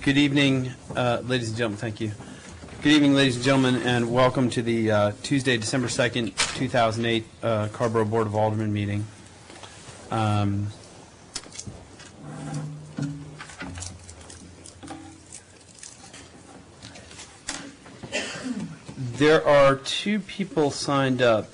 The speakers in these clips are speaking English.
Good evening, ladies and gentlemen. Thank you. Good evening, ladies and gentlemen, and welcome to the Tuesday, December 2nd, 2008 Carrboro Board of Aldermen meeting. There are two people signed up.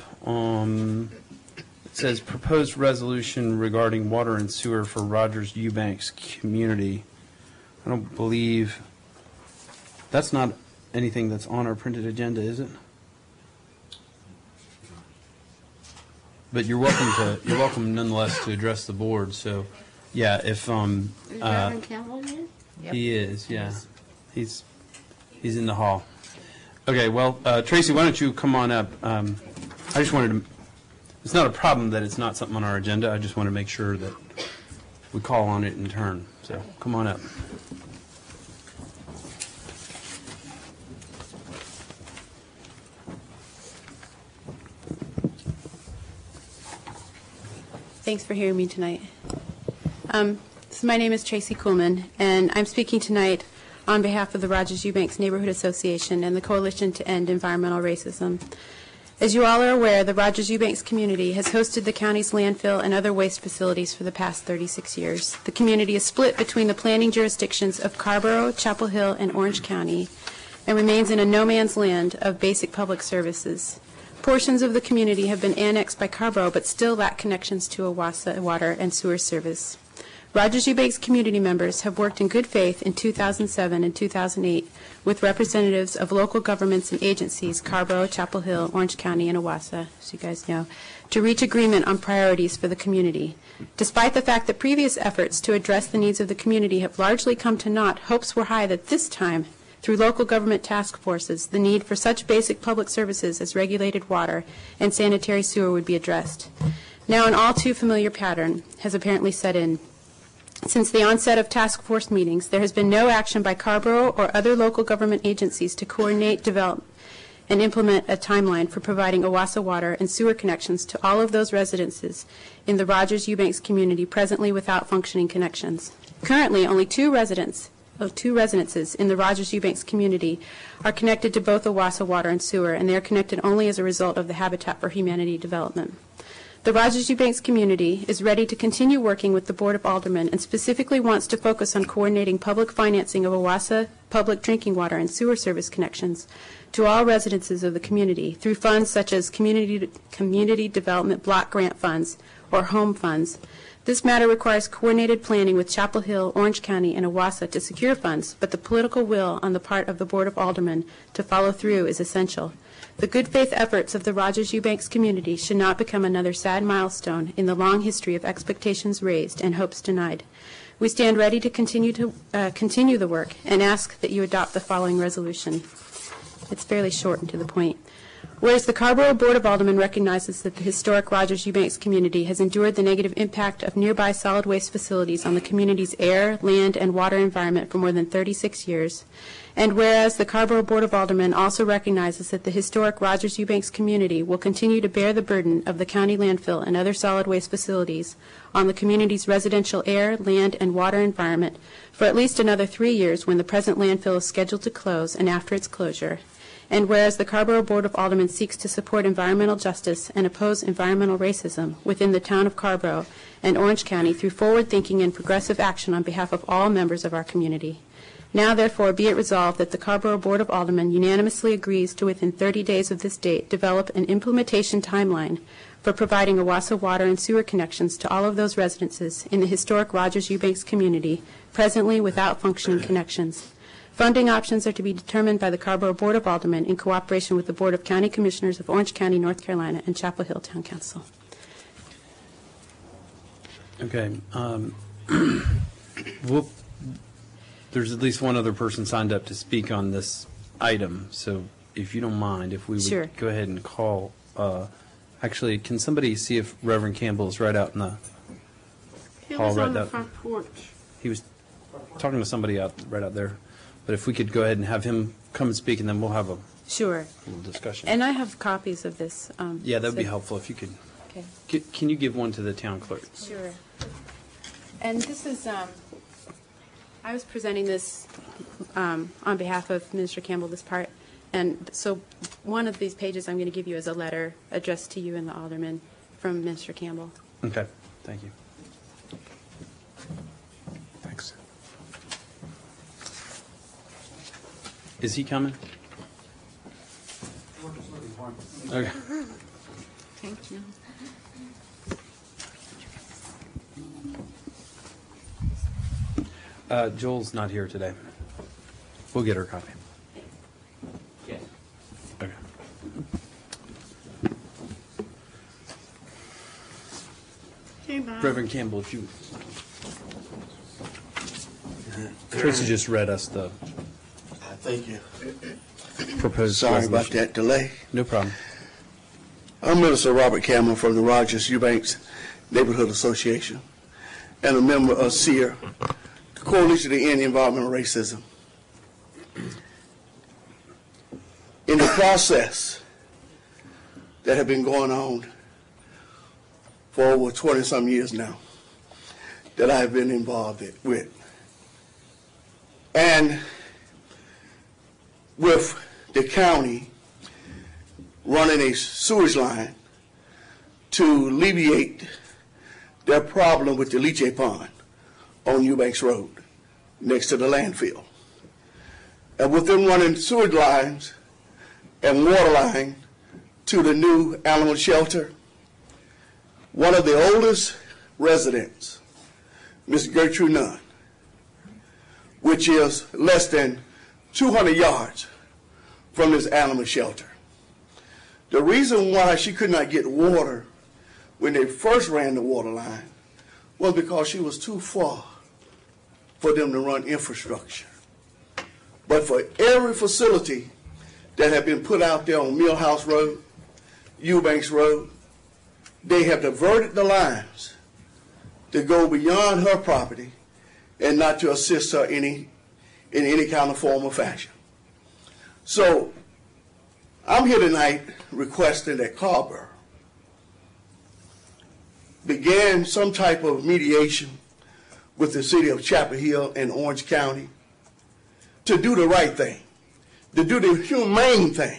It says proposed resolution regarding water and sewer for Rogers Eubanks community. I don't believe that's not anything that's on our printed agenda, is it? But you're welcome nonetheless to address the board. So, yeah, if Is Reverend Campbell here? Yep. He is, yeah, he's in the hall. Okay, well, Tracy, why don't you come on up? I just wanted to. It's not a problem that it's not something on our agenda. I just want to make sure that we call on it in turn. So, come on up. Thanks for hearing me tonight. So my name is Tracy Kuhlman, and I'm speaking tonight on behalf of the Rogers Eubanks Neighborhood Association and the Coalition to End Environmental Racism. As you all are aware, the Rogers Eubanks community has hosted the county's landfill and other waste facilities for the past 36 years. The community is split between the planning jurisdictions of Carrboro, Chapel Hill, and Orange County, and remains in a no-man's land of basic public services. Portions of the community have been annexed by Carrboro, but still lack connections to OWASA water and sewer service. Rogers Eubanks community members have worked in good faith in 2007 and 2008 with representatives of local governments and agencies, Carrboro, Chapel Hill, Orange County, and OWASA, as you guys know, to reach agreement on priorities for the community. Despite the fact that previous efforts to address the needs of the community have largely come to naught, hopes were high that this time, through local government task forces, the need for such basic public services as regulated water and sanitary sewer would be addressed. Now an all too familiar pattern has apparently set in. Since the onset of task force meetings, there has been no action by Carrboro or other local government agencies to coordinate, develop, and implement a timeline for providing OWASA water and sewer connections to all of those residences in the Rogers Eubanks community presently without functioning connections. Currently, only two residences in the Rogers Eubanks community are connected to both OWASA water and sewer, and they are connected only as a result of the Habitat for Humanity development. The Rogers Eubanks community is ready to continue working with the Board of Aldermen and specifically wants to focus on coordinating public financing of OWASA public drinking water and sewer service connections to all residences of the community through funds such as community development block grant funds or home funds. This matter requires coordinated planning with Chapel Hill, Orange County, and OWASA to secure funds, but the political will on the part of the Board of Aldermen to follow through is essential. The good faith efforts of the Rogers Eubanks community should not become another sad milestone in the long history of expectations raised and hopes denied. We stand ready to continue the work and ask that you adopt the following resolution. It's fairly short and to the point. Whereas the Carrboro Board of Aldermen recognizes that the historic Rogers Eubanks community has endured the negative impact of nearby solid waste facilities on the community's air, land, and water environment for more than 36 years, and whereas the Carrboro Board of Aldermen also recognizes that the historic Rogers Eubanks community will continue to bear the burden of the county landfill and other solid waste facilities on the community's residential air, land, and water environment for at least another 3 years when the present landfill is scheduled to close and after its closure, and whereas the Carrboro Board of Aldermen seeks to support environmental justice and oppose environmental racism within the town of Carrboro and Orange County through forward-thinking and progressive action on behalf of all members of our community. Now, therefore, be it resolved that the Carrboro Board of Aldermen unanimously agrees to, within 30 days of this date, develop an implementation timeline for providing OWASA water and sewer connections to all of those residences in the historic Rogers Eubanks community presently without functioning connections. Funding options are to be determined by the Carrboro Board of Aldermen in cooperation with the Board of County Commissioners of Orange County, North Carolina, and Chapel Hill Town Council. Okay. There's at least one other person signed up to speak on this item, so if you don't mind, if we would Sure. go ahead and call. Actually, can somebody see if Reverend Campbell is right out in the He hall was right on the out? front porch. He was talking to somebody right out there. But if we could go ahead and have him come and speak, and then we'll have a Sure. little discussion. And I have copies of this. Yeah, that would be so- helpful if you could. Okay. Can you give one to the town clerk? Sure. And this is, I was presenting this on behalf of Minister Campbell this part. And so one of these pages I'm going to give you is a letter addressed to you and the aldermen from Minister Campbell. Okay, thank you. Thanks. Is he coming? Okay. Thank you. Joel's not here today. We'll get her a copy. Yes. Okay. Hey, Bob. Reverend Campbell, if you. Tracy just read us the Thank you. proposed Sorry about resolution. that delay. No problem. I'm Minister Robert Campbell from the Rogers Eubanks Neighborhood Association and a member of SEER, the Coalition to End Environmental Racism. In the process that have been going on for over 20-some years now that I have been involved with, and with the county running a sewage line to alleviate their problem with the leachate pond on Eubanks Road next to the landfill. And with them running sewage lines and water line to the new animal shelter, one of the oldest residents, Miss Gertrude Nunn, which is less than 200 yards from this animal shelter. The reason why she could not get water when they first ran the water line was because she was too far for them to run infrastructure. But for every facility that have been put out there on Millhouse Road, Eubanks Road, they have diverted the lines to go beyond her property and not to assist her in any kind of form or fashion. So I'm here tonight requesting that Carver began some type of mediation with the city of Chapel Hill and Orange County to do the right thing, to do the humane thing.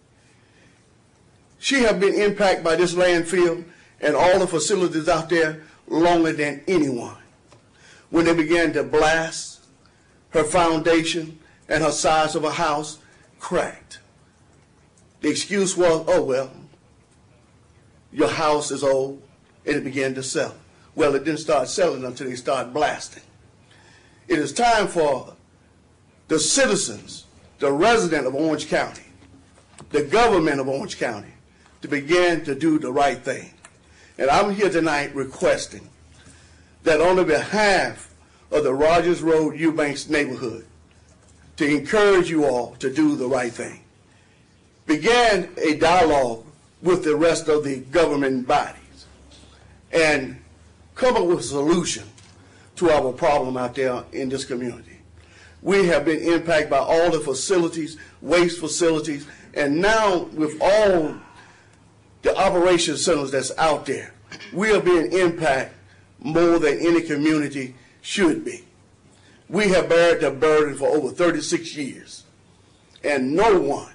She has been impacted by this landfill and all the facilities out there longer than anyone. When they began to blast, her foundation and her size of a house cracked. The excuse was, oh, well, your house is old, and it began to sell. Well, it didn't start selling until they started blasting. It is time for the citizens, the resident of Orange County, the government of Orange County, to begin to do the right thing. And I'm here tonight requesting that on the behalf of the Rogers Road Eubanks neighborhood, to encourage you all to do the right thing. Began a dialogue with the rest of the government bodies and come up with a solution to our problem out there in this community. We have been impacted by all the facilities, waste facilities, and now with all the operation centers that's out there, we are being impacted more than any community should be. We have bared the burden for over 36 years, and no one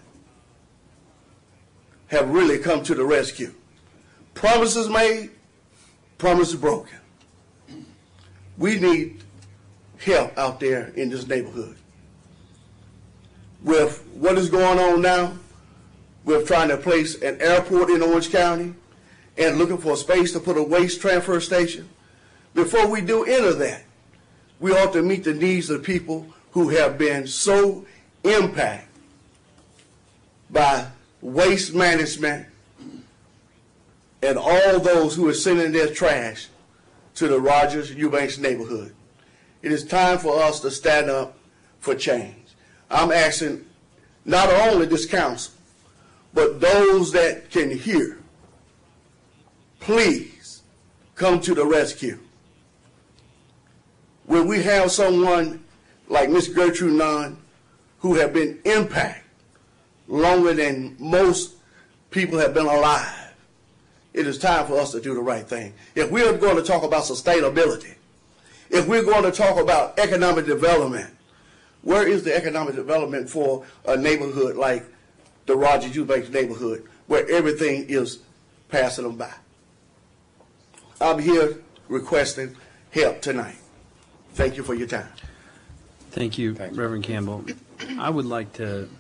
have really come to the rescue. Promises made, promises broken. We need help out there in this neighborhood. With what is going on now, we're trying to place an airport in Orange County and looking for a space to put a waste transfer station. Before we do any of that, we ought to meet the needs of people who have been so impacted by waste management and all those who are sending their trash to the Rogers Eubanks neighborhood. It is time for us to stand up for change. I'm asking not only this council, but those that can hear, please come to the rescue. When we have someone like Miss Gertrude Nunn, who have been impacted longer than most people have been alive, it is time for us to do the right thing. If we are going to talk about sustainability, if we're going to talk about economic development, Where is the economic development for a neighborhood like the Rogers Eubanks neighborhood, where everything is passing them by? I'm here requesting help tonight. Thank you for your time. Thank you, Reverend Campbell. I would like to,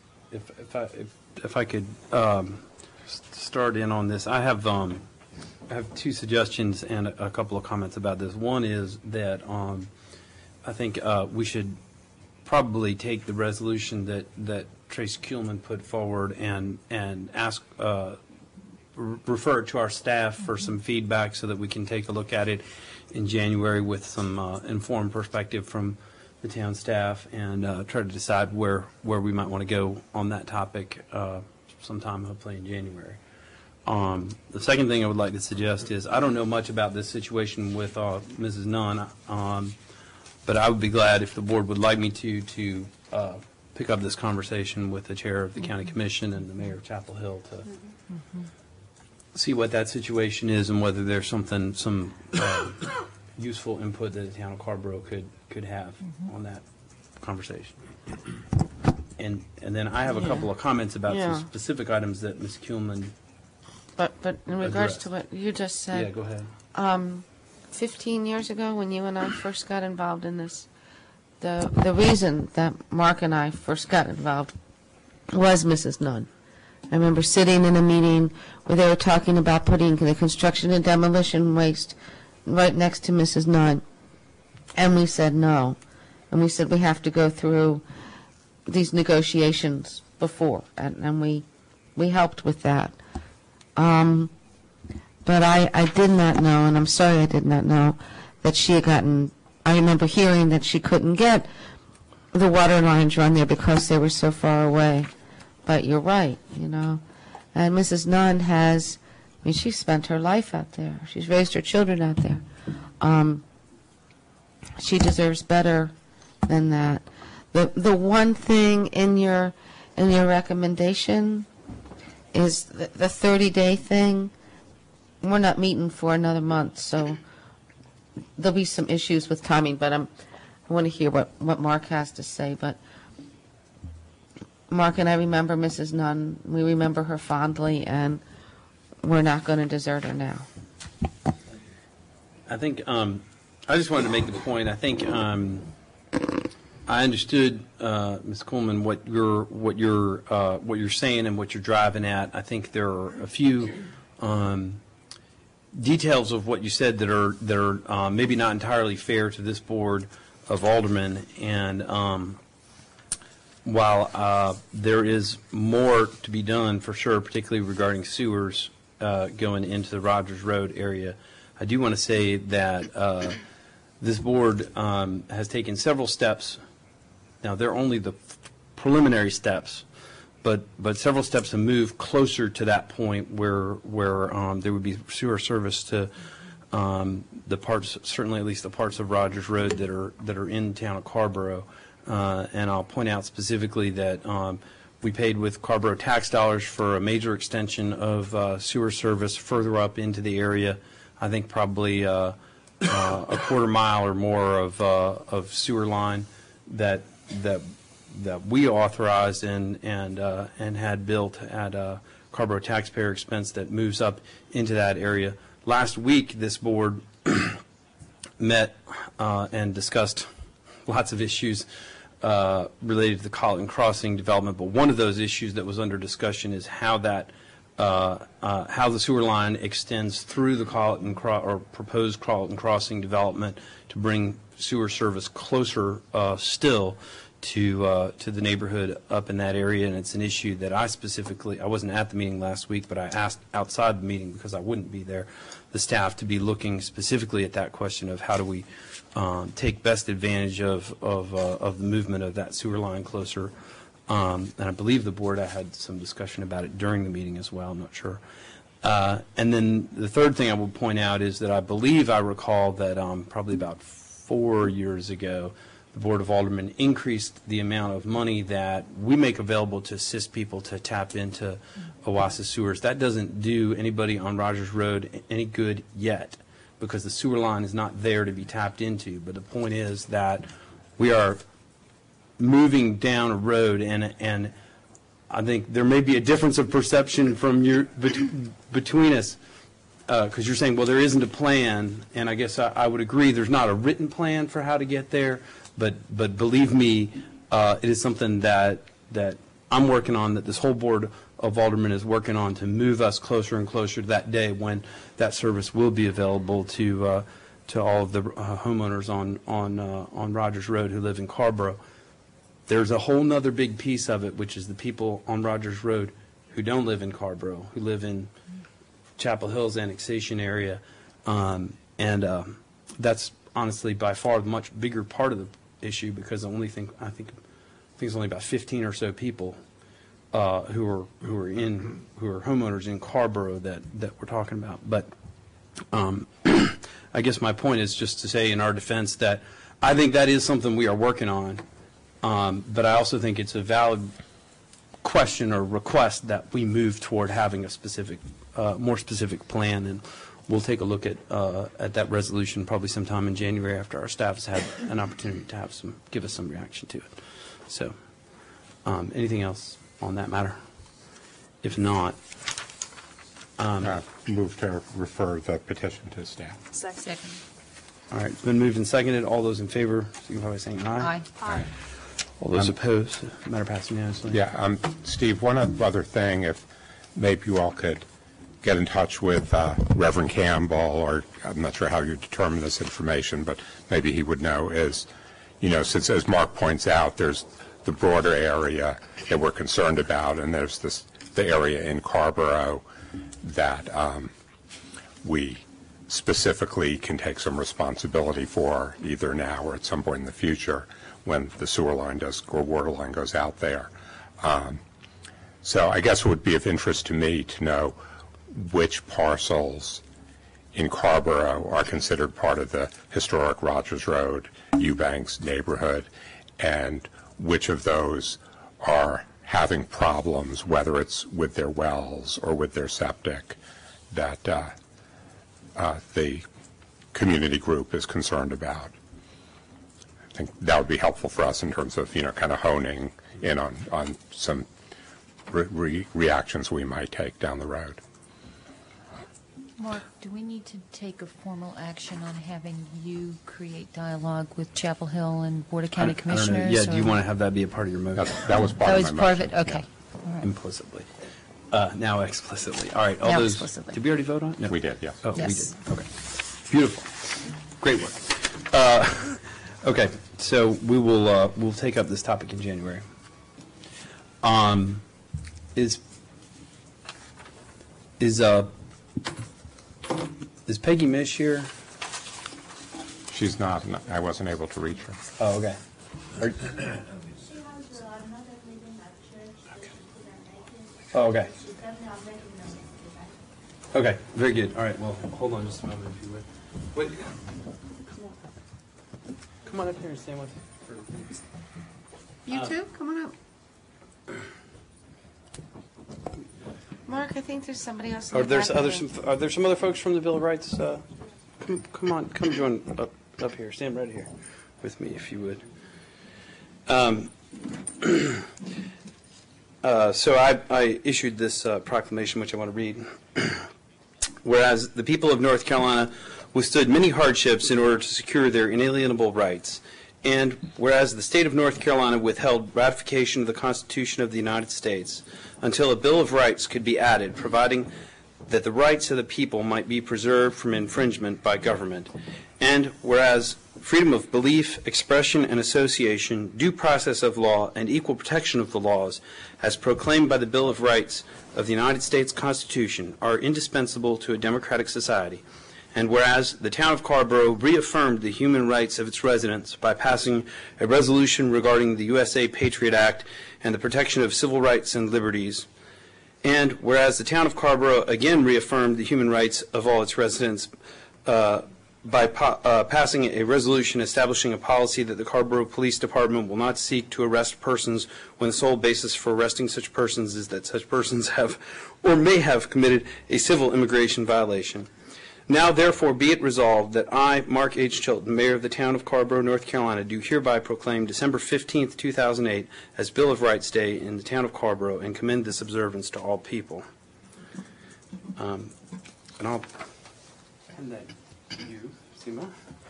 if I could start in on this. I have two suggestions and a couple of comments about this. One is that I think we should probably take the resolution that Tracy Kuhlman put forward and ask, refer it to our staff for some feedback so that we can take a look at it in January with some informed perspective from the town staff and try to decide where we might want to go on that topic sometime hopefully in January. The second thing I would like to suggest is I don't know much about this situation with Mrs. Nunn, but I would be glad if the board would like me to pick up this conversation with the chair of the county commission and the mayor of Chapel Hill to see what that situation is and whether there's some useful input that the town of Carrboro could have on that conversation. And then I have a couple of comments about some specific items that Ms. Kuhlman. But in regards to what you just said. Yeah, go ahead. 15 years ago when you and I first got involved in this, the reason that Mark and I first got involved was Mrs. Nunn. I remember sitting in a meeting where they were talking about putting the construction and demolition waste right next to Mrs. Nunn. And we said no. And we said we have to go through these negotiations before. And we helped with that. But I did not know, and I'm sorry I did not know, that she had gotten, I remember hearing that she couldn't get the water lines run there because they were so far away. But you're right, you know. And Mrs. Nunn has, I mean, she spent her life out there. She's raised her children out there. She deserves better than that. The one thing in your recommendation is the 30-day thing. We're not meeting for another month, so there'll be some issues with timing, but I want to hear what Mark has to say. But Mark and I remember Mrs. Nunn. We remember her fondly, and we're not going to desert her now. I think I just wanted to make the point. I think I understood, Ms. Kuhlman, what you're saying and what you're driving at. I think there are a few details of what you said that are maybe not entirely fair to this board of aldermen. And while there is more to be done for sure, particularly regarding sewers going into the Rogers Road area, I do want to say that this board has taken several steps. Now, they're only the preliminary steps, but several steps to move closer to that point where there would be sewer service to the parts, certainly at least the parts of Rogers Road that are in town of Carrboro. And I'll point out specifically that we paid with Carrboro tax dollars for a major extension of sewer service further up into the area. I think probably a quarter mile or more of sewer line that we authorized and had built at Carrboro taxpayer expense that moves up into that area. Last week, this board met and discussed lots of issues related to the Colleton Crossing development, but one of those issues that was under discussion is how that how the sewer line extends through the proposed Colleton Crossing development to bring sewer service closer still to the neighborhood up in that area. And it's an issue that I wasn't at the meeting last week, but I asked outside the meeting because I wouldn't be there, the staff to be looking specifically at that question of how do we take best advantage of the movement of that sewer line closer. And I believe the board, I had some discussion about it during the meeting as well. I'm not sure. And then the third thing I will point out is that I believe I recall that probably about 4 years ago, the Board of Aldermen increased the amount of money that we make available to assist people to tap into OWASA sewers. That doesn't do anybody on Rogers Road any good yet because the sewer line is not there to be tapped into. But the point is that we are moving down a road, and I think there may be a difference of perception from between us, because you're saying, well, there isn't a plan, and I guess I would agree there's not a written plan for how to get there, but believe me, it is something that I'm working on, that this whole board of aldermen is working on, to move us closer and closer to that day when that service will be available to all of the homeowners on Rogers Road who live in Carborough. There's a whole nother big piece of it, which is the people on Rogers Road who don't live in Carborough, who live in Chapel Hill's annexation area, and that's honestly by far the much bigger part of the issue, because I think it's only about 15 or so people who are homeowners in Carborough that we're talking about. But I guess my point is just to say in our defense that I think that is something we are working on, but I also think it's a valid question or request that we move toward having a specific, more specific plan, and we'll take a look at that resolution probably sometime in January after our staff has had an opportunity to give us some reaction to it. So, anything else on that matter? If not, move to refer the petition to staff. Second. all right, it's been moved and seconded. All those in favor, signify by saying aye. Aye. All those opposed, the matter passed unanimously. Yeah, Steve, one other thing, if maybe you all could get in touch with Reverend Campbell, or I'm not sure how you determine this information, but maybe he would know, is, since, as Mark points out, there's the broader area that we're concerned about, and there's the area in Carborough that we specifically can take some responsibility for, either now or at some point in the future when the sewer line or water line goes out there. So I guess it would be of interest to me to know which parcels in Carborough are considered part of the historic Rogers Road, Eubanks neighborhood, and which of those are having problems, whether it's with their wells or with their septic, that the community group is concerned about. I think that would be helpful for us in terms of, kind of honing in on some reactions we might take down the road. Mark, do we need to take a formal action on having you create dialogue with Chapel Hill and Board of County I don't Commissioners? know. Yeah, do you want to have that be a part of your motion? That was part That of was my part of motion. it? Okay. Yeah. All right. Implicitly. Now explicitly. All right. All Now those. explicitly. Did we already vote on it? No. We did, yes. Oh, Yes. we did. Okay. Beautiful. Great work. Okay. So we will we'll take up this topic in January. Is Peggy Mish here? She's not. I wasn't able to reach her. Oh, okay. Oh, okay. Okay, very good. All right, well, hold on just a moment, if you would. Wait. Come on up here and stand with me. You too? Come on up. Mark, I think there's somebody else in Are the there back of some other folks from the Bill of Rights? Come on, come join up here. Stand right here with me, if you would. So I issued this proclamation, which I want to read. Whereas the people of North Carolina withstood many hardships in order to secure their inalienable rights, and whereas the state of North Carolina withheld ratification of the Constitution of the United States until a Bill of Rights could be added, providing that the rights of the people might be preserved from infringement by government, and whereas freedom of belief, expression, and association, due process of law, and equal protection of the laws, as proclaimed by the Bill of Rights of the United States Constitution, are indispensable to a democratic society, and whereas the town of Carborough reaffirmed the human rights of its residents by passing a resolution regarding the USA Patriot Act and the protection of civil rights and liberties, and whereas the town of Carborough again reaffirmed the human rights of all its residents by passing a resolution establishing a policy that the Carborough Police Department will not seek to arrest persons when the sole basis for arresting such persons is that such persons have or may have committed a civil immigration violation. Now, therefore, be it resolved that I, Mark H. Chilton, Mayor of the Town of Carrboro, North Carolina, do hereby proclaim December 15th, 2008 as Bill of Rights Day in the Town of Carrboro and commend this observance to all people. And I'll hand that to you, Seema.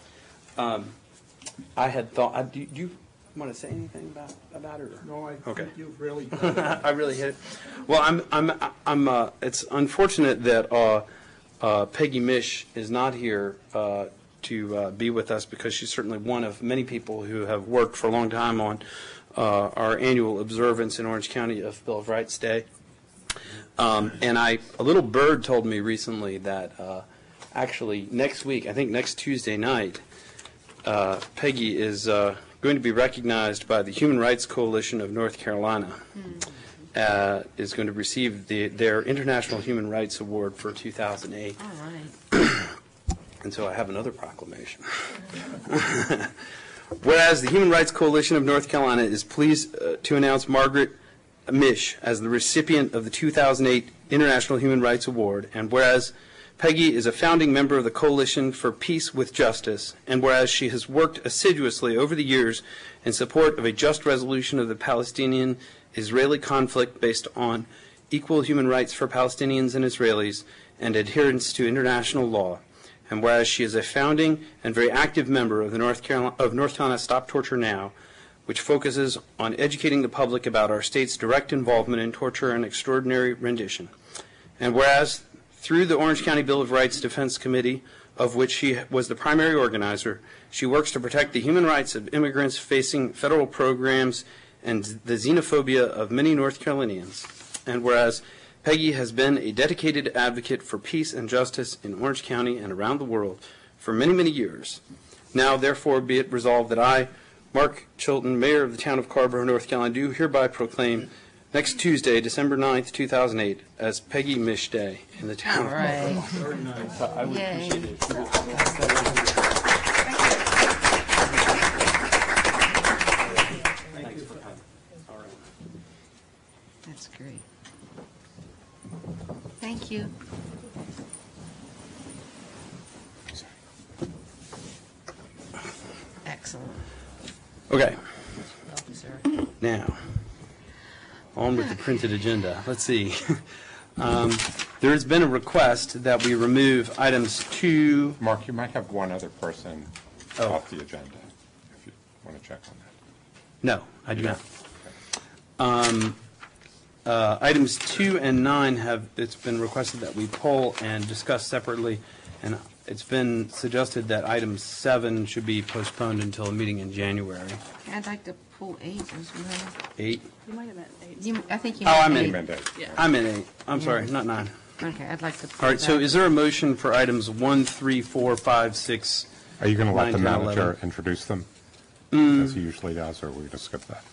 I had thought, do you want to say anything about it? Or? No, I Okay. think you've really done it. I really hit it. Well, it's unfortunate that Peggy Mish is not here to be with us because she's certainly one of many people who have worked for a long time on our annual observance in Orange County of Bill of Rights Day. And a little bird told me recently that actually next week, I think next Tuesday night, Peggy is going to be recognized by the Human Rights Coalition of North Carolina. Is going to receive their International Human Rights Award for 2008. All right. And so I have another proclamation. Whereas the Human Rights Coalition of North Carolina is pleased to announce Margaret Mish as the recipient of the 2008 International Human Rights Award, and whereas Peggy is a founding member of the Coalition for Peace with Justice, and whereas she has worked assiduously over the years in support of a just resolution of the Palestinian-Israeli conflict based on equal human rights for Palestinians and Israelis and adherence to international law, and whereas she is a founding and very active member of the North Carolina Stop Torture Now, which focuses on educating the public about our state's direct involvement in torture and extraordinary rendition, and whereas through the Orange County Bill of Rights Defense Committee, of which she was the primary organizer, she works to protect the human rights of immigrants facing federal programs and the xenophobia of many North Carolinians. And whereas Peggy has been a dedicated advocate for peace and justice in Orange County and around the world for many, many years. Now, therefore, be it resolved that I, Mark Chilton, Mayor of the Town of Carrboro, North Carolina, do hereby proclaim next Tuesday, December 9th, 2008, as Peggy Mish Day in the town. All right. Very nice. I would Yay. appreciate it. Thanks for coming. All right. That's great. Thank you. Excellent. Okay, Well deserved. now, on with the printed agenda. Let's see. There has been a request that we remove items 2. Mark, you might have one other person Oh. off the agenda, if you want to check on that. No, I do not. Items 2 and 9 it's been requested that we poll and discuss separately, and it's been suggested that item 7 should be postponed until a meeting in January. I'd like to pull 8 as well. 8? You might have meant 8. I think you Oh, meant I'm in. 8. Amended. I'm in 8. I'm sorry, not 9. Okay, I'd like to pull All right, so that. is there a motion for items 1, 3, 4, 5, 6? Are you going to let the 9, 10, manager 11? introduce them, as he usually does, or are we going to skip that?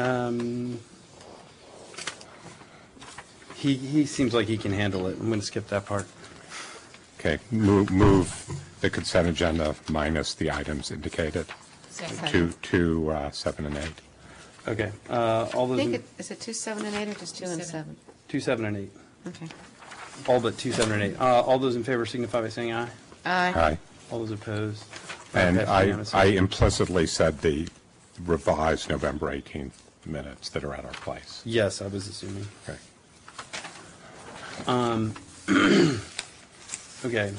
He seems like he can handle it. I'm going to skip that part. Okay, move the consent agenda minus the items indicated, Second. to 7 and 8. Okay, all I those, think is it 2, 7, and 8, or just 2 and 7? 2, 7, and 8. Okay. All but 2, 7, and 8. All those in favor signify by saying aye. Aye. Aye. All those opposed? And Passed I unanimously. implicitly said the revised November 18th minutes that are at our place. Yes, I was assuming. Okay. Okay.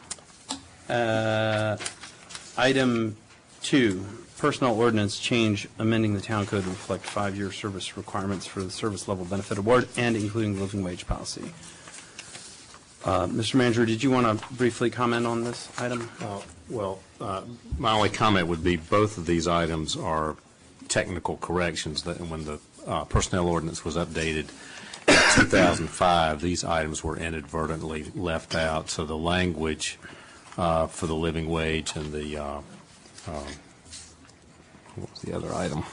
Item 2, personnel ordinance change amending the town code to reflect 5-year service requirements for the service level benefit award and including the living wage policy. Mr. Manager, did you want to briefly comment on this item? My only comment would be both of these items are technical corrections that when the personnel ordinance was updated in 2005, these items were inadvertently left out. So the language for the living wage and the, what was the other item?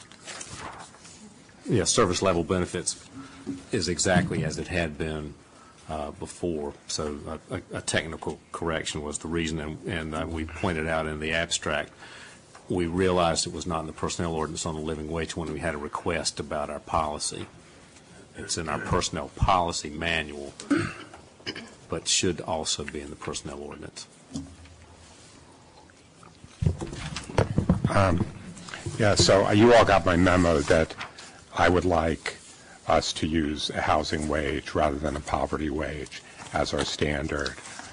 Yeah, service level benefits is exactly as it had been before. So a technical correction was the reason, and we pointed out in the abstract, we realized it was not in the personnel ordinance on the living wage when we had a request about our policy. It's in our personnel policy manual, but should also be in the personnel ordinance. Yeah, so you all got my memo that I would like us to use a housing wage rather than a poverty wage as our standard.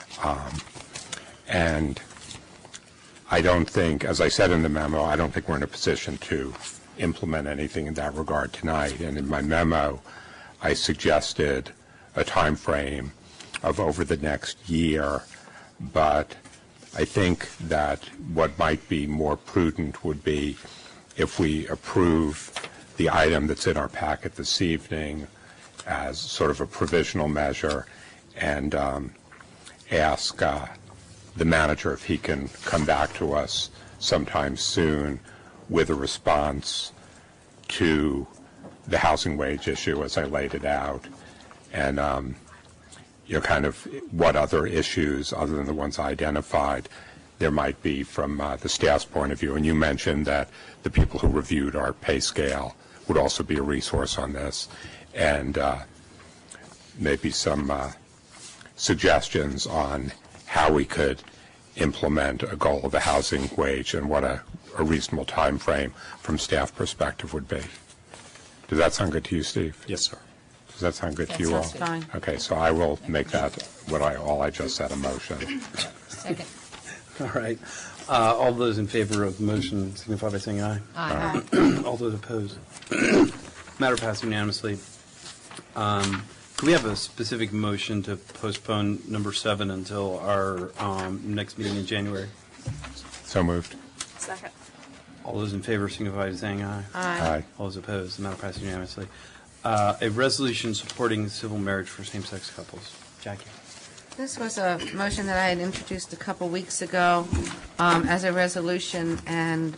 And I don't think, as I said in the memo, I don't think we're in a position to implement anything in that regard tonight. And in my memo, I suggested a time frame of over the next year, but I think that what might be more prudent would be if we approve the item that's in our packet this evening as sort of a provisional measure and ask the manager if he can come back to us sometime soon with a response to the housing wage issue as I laid it out, and kind of what other issues other than the ones I identified there might be from the staff's point of view. And you mentioned that the people who reviewed our pay scale would also be a resource on this, and maybe some suggestions on how we could implement a goal of a housing wage and what a reasonable time frame from staff perspective would be. Does that sound good to you, Steve? Yes, sir. Does that sound good That to you all? sounds fine. Okay, so I will make that all I just said a motion. Second. All right. All those in favor of the motion signify by saying aye. Aye. All those opposed. Matter passed unanimously. Could we have a specific motion to postpone number 7 until our next meeting in January? So moved. Second. All those in favor signify by saying aye. Aye. All those opposed. The matter passed unanimously. A resolution supporting civil marriage for same-sex couples. Jackie. This was a motion that I had introduced a couple weeks ago as a resolution, and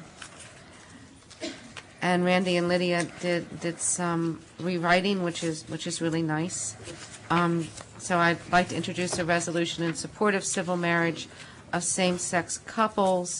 Randy and Lydia did some rewriting, which is really nice. So I'd like to introduce a resolution in support of civil marriage of same-sex couples,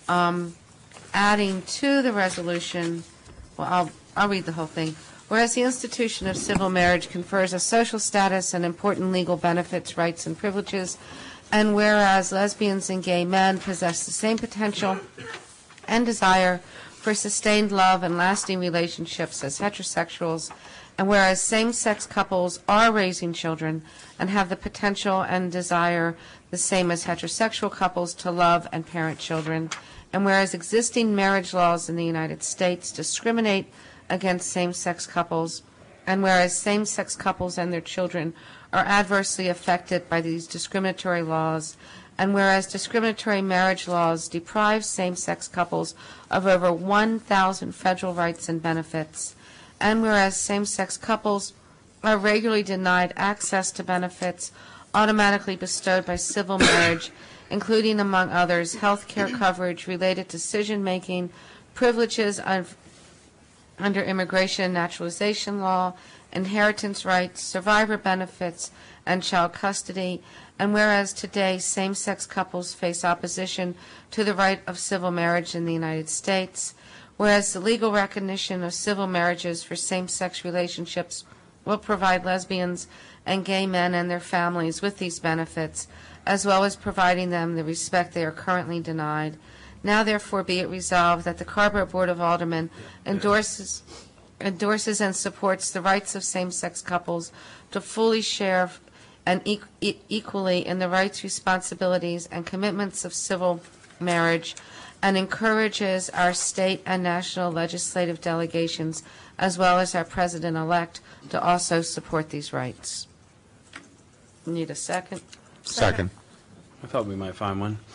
adding to the resolution. Well, I'll read the whole thing. Whereas the institution of civil marriage confers a social status and important legal benefits, rights, and privileges, and whereas lesbians and gay men possess the same potential and desire for sustained love and lasting relationships as heterosexuals, and whereas same-sex couples are raising children and have the potential and desire the same as heterosexual couples to love and parent children, and whereas existing marriage laws in the United States discriminate against same-sex couples, and whereas same-sex couples and their children are adversely affected by these discriminatory laws, and whereas discriminatory marriage laws deprive same-sex couples of over 1,000 federal rights and benefits, and whereas same-sex couples are regularly denied access to benefits automatically bestowed by civil marriage, including, among others, health care coverage, related decision-making, privileges under immigration and naturalization law, inheritance rights, survivor benefits, and child custody, and whereas today same-sex couples face opposition to the right of civil marriage in the United States, whereas the legal recognition of civil marriages for same-sex relationships will provide lesbians and gay men and their families with these benefits, as well as providing them the respect they are currently denied. Now, therefore, be it resolved that the Carrboro Board of Aldermen endorses and supports the rights of same-sex couples to fully share and equally in the rights, responsibilities, and commitments of civil marriage, and encourages our state and national legislative delegations, as well as our president-elect, to also support these rights. Need a second? Second. I thought we might find one.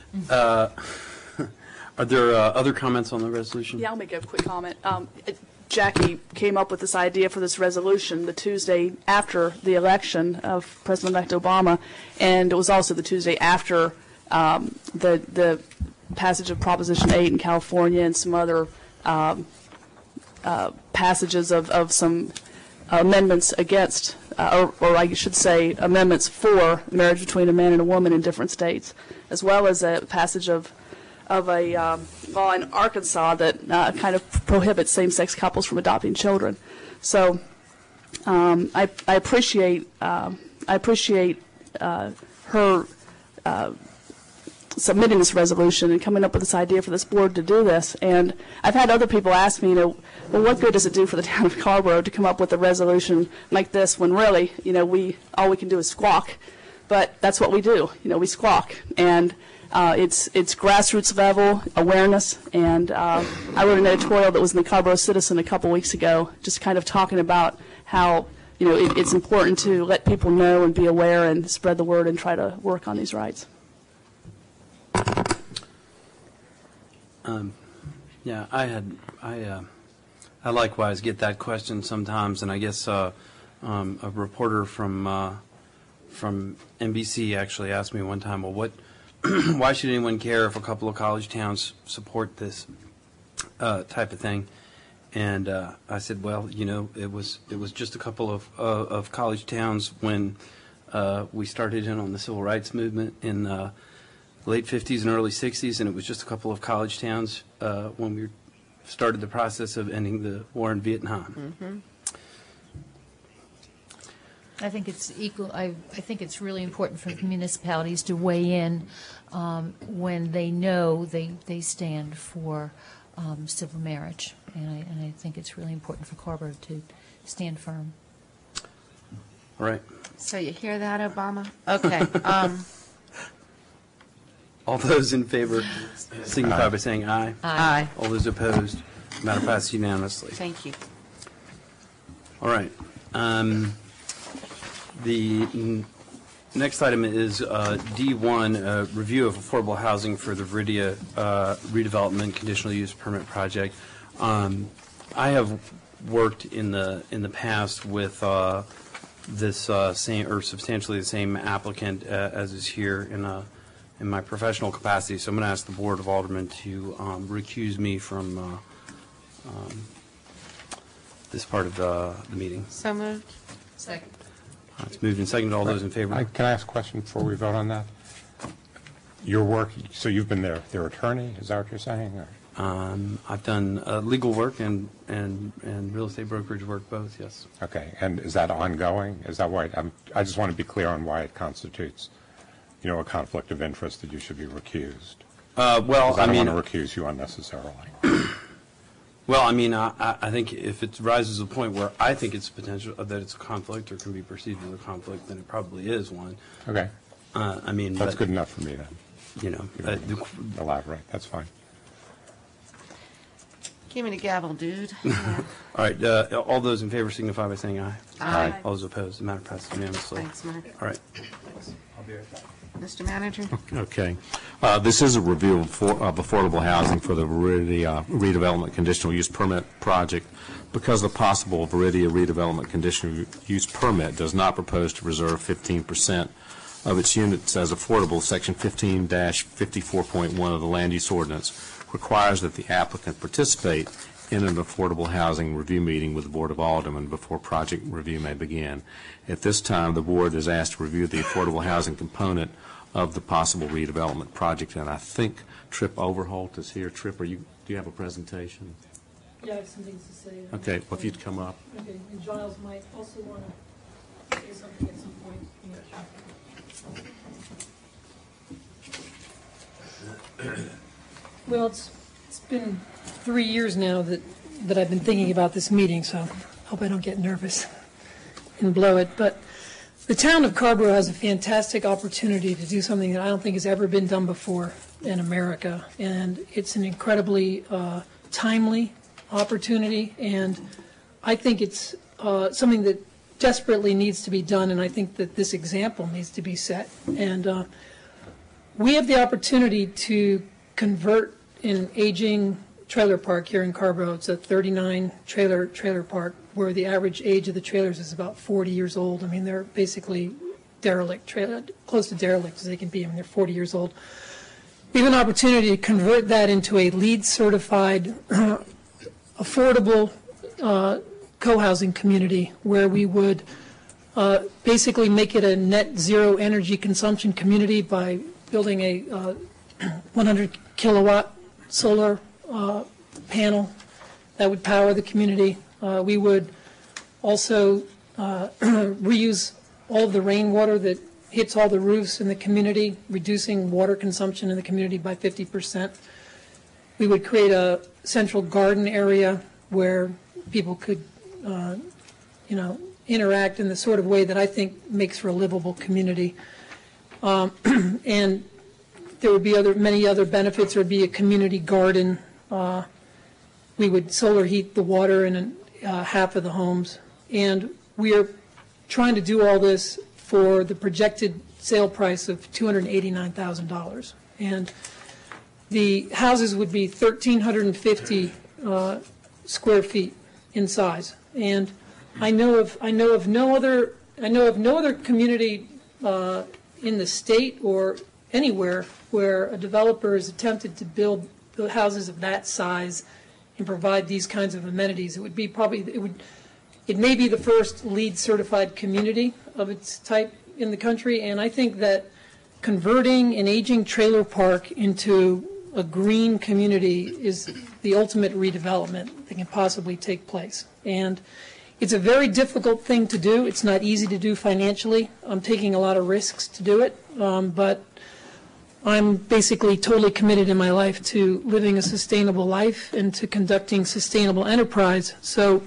Are there other comments on the resolution? Yeah, I'll make a quick comment. Jackie came up with this idea for this resolution the Tuesday after the election of President-elect Obama, and it was also the Tuesday after the passage of Proposition 8 in California and some other passages of some amendments against, or I should say amendments for marriage between a man and a woman in different states, as well as a passage of a law in Arkansas that kind of prohibits same-sex couples from adopting children. So I appreciate her submitting this resolution and coming up with this idea for this board to do this. And I've had other people ask me, well, what good does it do for the town of Carrboro to come up with a resolution like this when really, all we can do is squawk. But that's what we do. We squawk. And it's grassroots level awareness. And I wrote an editorial that was in the Carrboro Citizen a couple weeks ago, just kind of talking about how it's important to let people know and be aware and spread the word and try to work on these rights. Yeah, I likewise get that question sometimes, and I guess a reporter from NBC actually asked me one time, well, why should anyone care if a couple of college towns support this type of thing? And I said, well, it was just a couple of college towns when we started in on the civil rights movement in late 50s and early 60s, and it was just a couple of college towns when we started the process of ending the war in Vietnam. Mm-hmm. I think it's equal. I think it's really important for municipalities to weigh in when they know they stand for civil marriage, and I think it's really important for Carrboro to stand firm. All right. So you hear that, Obama? Okay. All those in favor signify by saying aye. Aye. All those opposed, matter passes unanimously. Thank you. All right. The next item is D1, review of affordable housing for the Viridia redevelopment conditional use permit project. I have worked in the past with this same or substantially the same applicant as is here in my professional capacity. So I'm going to ask the Board of Aldermen to recuse me from this part of the meeting. So moved. Second. It's moved and seconded. All those in favor? Can I ask a question before we vote on that? Your work, so you've been their attorney, is that what you're saying? Or? I've done legal work and real estate brokerage work both, yes. Okay, and is that ongoing? Is that why, I just want to be clear on why it constitutes, a conflict of interest that you should be recused. Well, I don't want to recuse you unnecessarily. Well, I mean, I think if it rises to a point where I think it's potential that it's a conflict or can be perceived as a conflict, then it probably is one. Okay. I mean, that's good enough for me then. Elaborate. That's fine. Give me the gavel, dude. All right. All those in favor signify by saying aye. Aye. All those opposed, the matter passes unanimously. Thanks, Mark. All right. I'll be right back. Mr. Manager? Okay. This is a review of affordable housing for the Viridia redevelopment conditional use permit project. Because the possible Viridia redevelopment conditional use permit does not propose to reserve 15% of its units as affordable, Section 15-54.1 of the Land Use Ordinance requires that the applicant participate in an affordable housing review meeting with the Board of Aldermen before project review may begin. At this time, the Board is asked to review the affordable housing component of the possible redevelopment project, and I think Tripp Overholt is here. Tripp, do you have a presentation? Yeah, I have some things to say. Okay, well, if you'd come up. Okay, and Giles might also want to say something at some point. Well, it's been 3 years now that I've been thinking about this meeting, so I hope I don't get nervous and blow it. But the town of Carrboro has a fantastic opportunity to do something that I don't think has ever been done before in America, and it's an incredibly timely opportunity, and I think it's something that desperately needs to be done, and I think that this example needs to be set. And we have the opportunity to convert an aging trailer park here in Carrboro. It's a 39 trailer park where the average age of the trailers is about 40 years old. I mean, they're basically derelict, close to derelict as they can be. I mean, they're 40 years old. We have an opportunity to convert that into a LEED certified, affordable co-housing community where we would basically make it a net zero energy consumption community by building a 100 kilowatt solar panel that would power the community. We would also reuse all of the rainwater that hits all the roofs in the community, reducing water consumption in the community by 50%. We would create a central garden area where people could, interact in the sort of way that I think makes for a livable community. And there would be many other benefits. There would be a community garden. We would solar heat the water in half of the homes. And we are trying to do all this for the projected sale price of $289,000. And the houses would be 1,350 square feet in size. And I know of no other community in the state or anywhere where a developer has attempted to build the houses of that size and provide these kinds of amenities. It may be the first LEED certified community of its type in the country, and I think that converting an aging trailer park into a green community is the ultimate redevelopment that can possibly take place. And it's a very difficult thing to do. It's not easy to do financially. I'm taking a lot of risks to do it, but I'm basically totally committed in my life to living a sustainable life and to conducting sustainable enterprise. So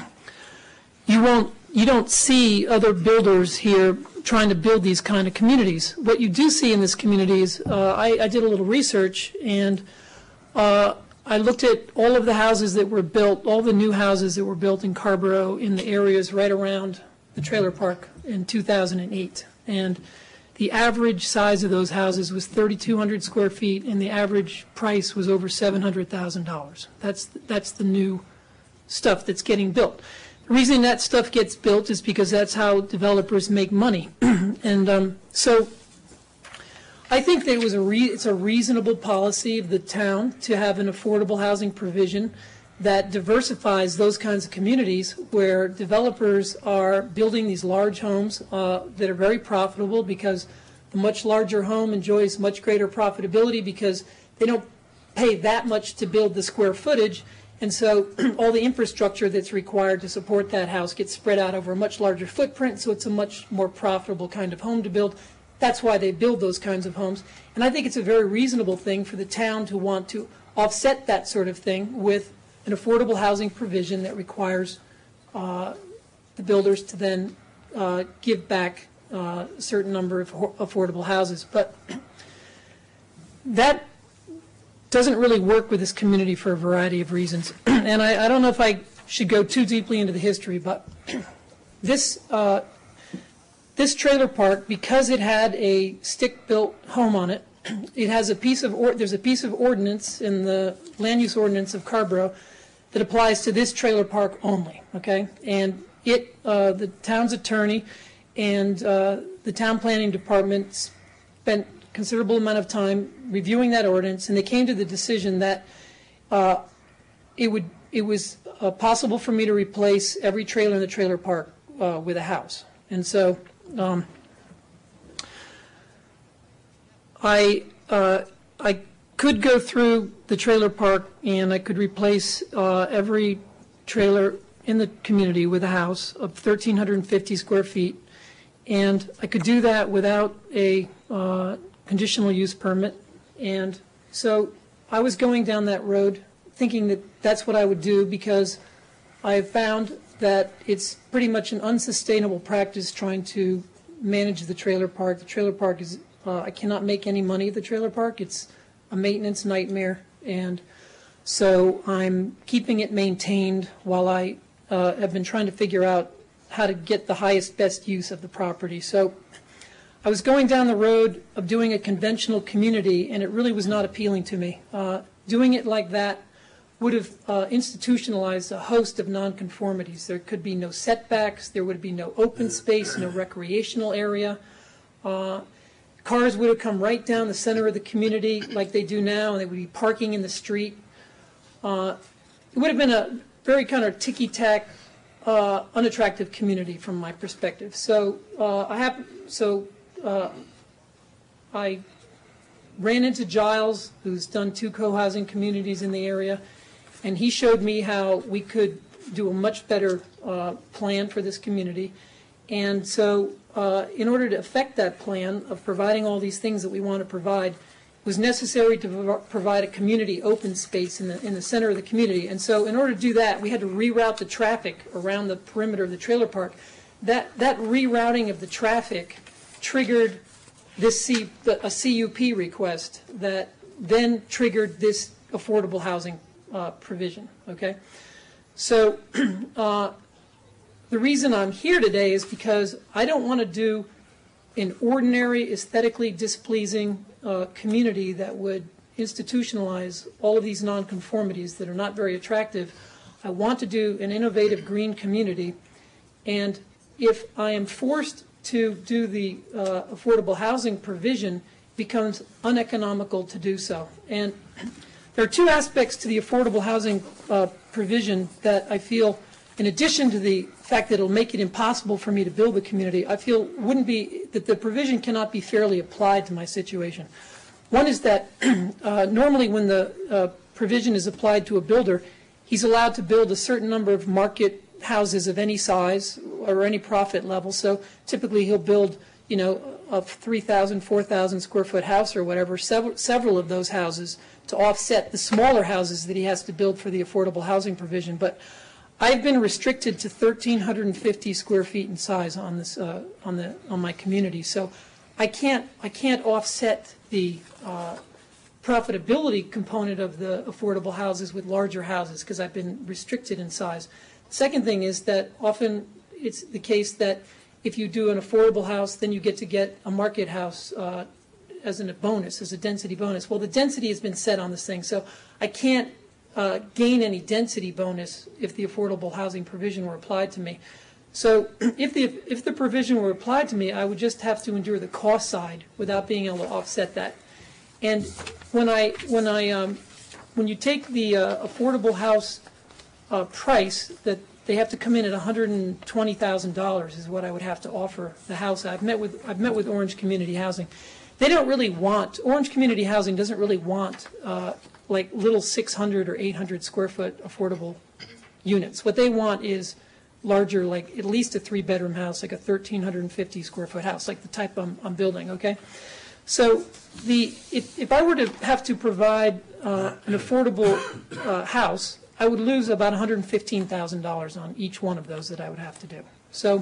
you don't see other builders here trying to build these kind of communities. What you do see in this community is, I did a little research, and I looked at all of the houses that were built, all the new houses that were built in Carrboro in the areas right around the trailer park in 2008. And the average size of those houses was 3,200 square feet, and the average price was over $700,000. That's the new stuff that's getting built. The reason that stuff gets built is because that's how developers make money. And so I think that it's a reasonable policy of the town to have an affordable housing provision that diversifies those kinds of communities where developers are building these large homes that are very profitable, because the much larger home enjoys much greater profitability because they don't pay that much to build the square footage, and so all the infrastructure that's required to support that house gets spread out over a much larger footprint, so it's a much more profitable kind of home to build. That's why they build those kinds of homes. And I think it's a very reasonable thing for the town to want to offset that sort of thing with an affordable housing provision that requires the builders to then give back a certain number of affordable houses. But that doesn't really work with this community for a variety of reasons. And I don't know if I should go too deeply into the history, but this trailer park, because it had a stick-built home on it, there's a piece of ordinance in the land use ordinance of Carrboro that applies to this trailer park only, okay? And the town's attorney and the town planning department spent a considerable amount of time reviewing that ordinance, and they came to the decision that it was possible for me to replace every trailer in the trailer park with a house. And so I could go through the trailer park and I could replace every trailer in the community with a house of 1,350 square feet, and I could do that without a conditional use permit. And so I was going down that road thinking that that's what I would do, because I have found that it's pretty much an unsustainable practice trying to manage the trailer park. The trailer park is, I cannot make any money at the trailer park. It's a maintenance nightmare, and so I'm keeping it maintained while I have been trying to figure out how to get the highest, best use of the property. So I was going down the road of doing a conventional community, and it really was not appealing to me. Doing it like that would have institutionalized a host of nonconformities. There could be no setbacks, there would be no open space, no recreational area. Cars would have come right down the center of the community like they do now, and they would be parking in the street. It would have been a very kind of ticky-tack, unattractive community from my perspective. So I ran into Giles, who's done 2 co-housing communities in the area, and he showed me how we could do a much better plan for this community. And so in order to effect that plan of providing all these things that we want to provide, it was necessary to provide a community open space in the center of the community. And so in order to do that, we had to reroute the traffic around the perimeter of the trailer park. That rerouting of the traffic triggered this a CUP request that then triggered this affordable housing provision, okay? So the reason I'm here today is because I don't want to do an ordinary, aesthetically displeasing community that would institutionalize all of these nonconformities that are not very attractive. I want to do an innovative green community, and if I am forced to do the affordable housing provision, it becomes uneconomical to do so. And there are two aspects to the affordable housing provision that I feel, in addition to the fact that it'll make it impossible for me to build the community, I feel that the provision cannot be fairly applied to my situation. One is that normally when the provision is applied to a builder, he's allowed to build a certain number of market houses of any size or any profit level. So typically he'll build, a 3,000, 4,000 square foot house or whatever, several of those houses to offset the smaller houses that he has to build for the affordable housing provision. But I've been restricted to 1,350 square feet in size on this on my community. So I can't offset the profitability component of the affordable houses with larger houses because I've been restricted in size. Second thing is that often it's the case that if you do an affordable house, then you get a market house as a bonus, as a density bonus. Well, the density has been set on this thing, so I can't gain any density bonus if the affordable housing provision were applied to me. So if the provision were applied to me, I would just have to endure the cost side without being able to offset that. And when you take the affordable house price, that they have to come in at $120,000 is what I would have to offer the house. I've met with Orange Community Housing. They don't really want, Orange Community Housing doesn't really want like little 600 or 800 square foot affordable units. What they want is larger, like at least a 3-bedroom house, like a 1,350 square foot house, like the type I'm building, okay? So if I were to have to provide an affordable house, I would lose about $115,000 on each one of those that I would have to do. So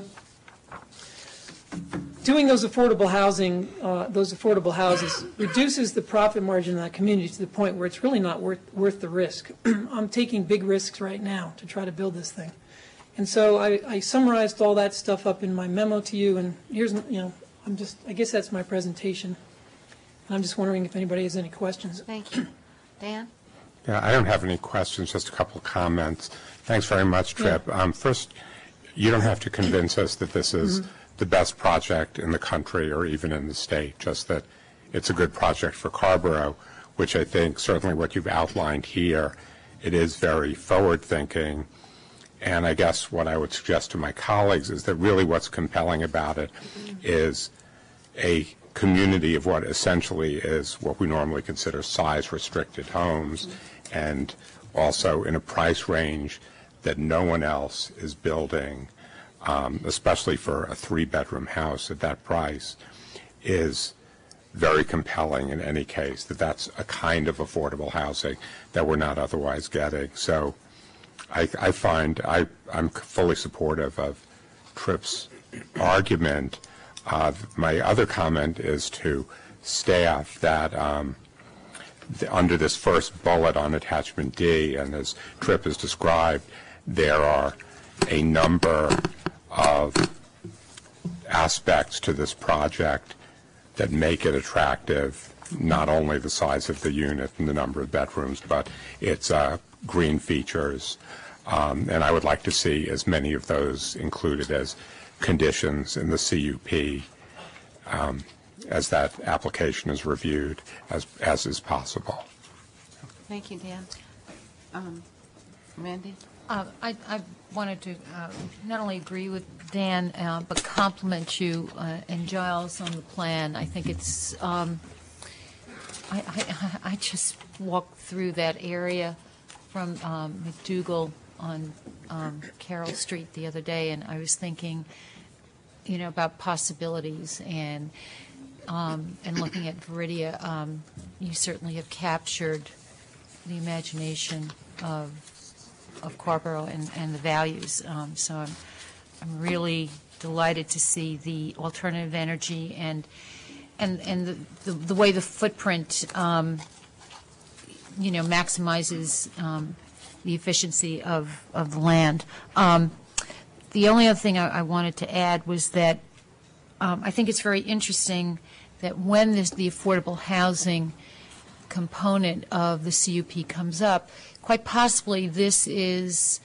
doing those affordable houses reduces the profit margin in that community to the point where it's really not worth the risk. I'm taking big risks right now to try to build this thing. And so I summarized all that stuff up in my memo to you, and here's, I guess that's my presentation. I'm just wondering if anybody has any questions. Thank you. Dan? Yeah, I don't have any questions, just a couple of comments. Thanks very much, Tripp. Yeah. First, you don't have to convince us that this is the best project in the country or even in the state, just that it's a good project for Carrboro, which I think certainly what you've outlined here, it is very forward-thinking. And I guess what I would suggest to my colleagues is that really what's compelling about it is a community of what essentially is what we normally consider size-restricted homes, and also in a price range that no one else is building, especially for a 3-bedroom house at that price, is very compelling in any case, that's a kind of affordable housing that we're not otherwise getting. So I find I'm fully supportive of Tripp's argument. My other comment is to staff that under this first bullet on attachment D, and as Tripp has described, there are a number of aspects to this project that make it attractive, not only the size of the unit and the number of bedrooms, but its green features. And I would like to see as many of those included as conditions in the CUP as that application is reviewed as is possible. Thank you, Dan. Randy? I wanted to not only agree with Dan, but compliment you and Giles on the plan. I think it's, I just walked through that area from McDougal on Carroll Street the other day, and I was thinking, about possibilities and looking at Viridia, you certainly have captured the imagination of Carrboro and the values. So I'm really delighted to see the alternative energy and the way the footprint maximizes the efficiency of the land. The only other thing I wanted to add was that I think it's very interesting that when the affordable housing component of the CUP comes up, quite possibly this is,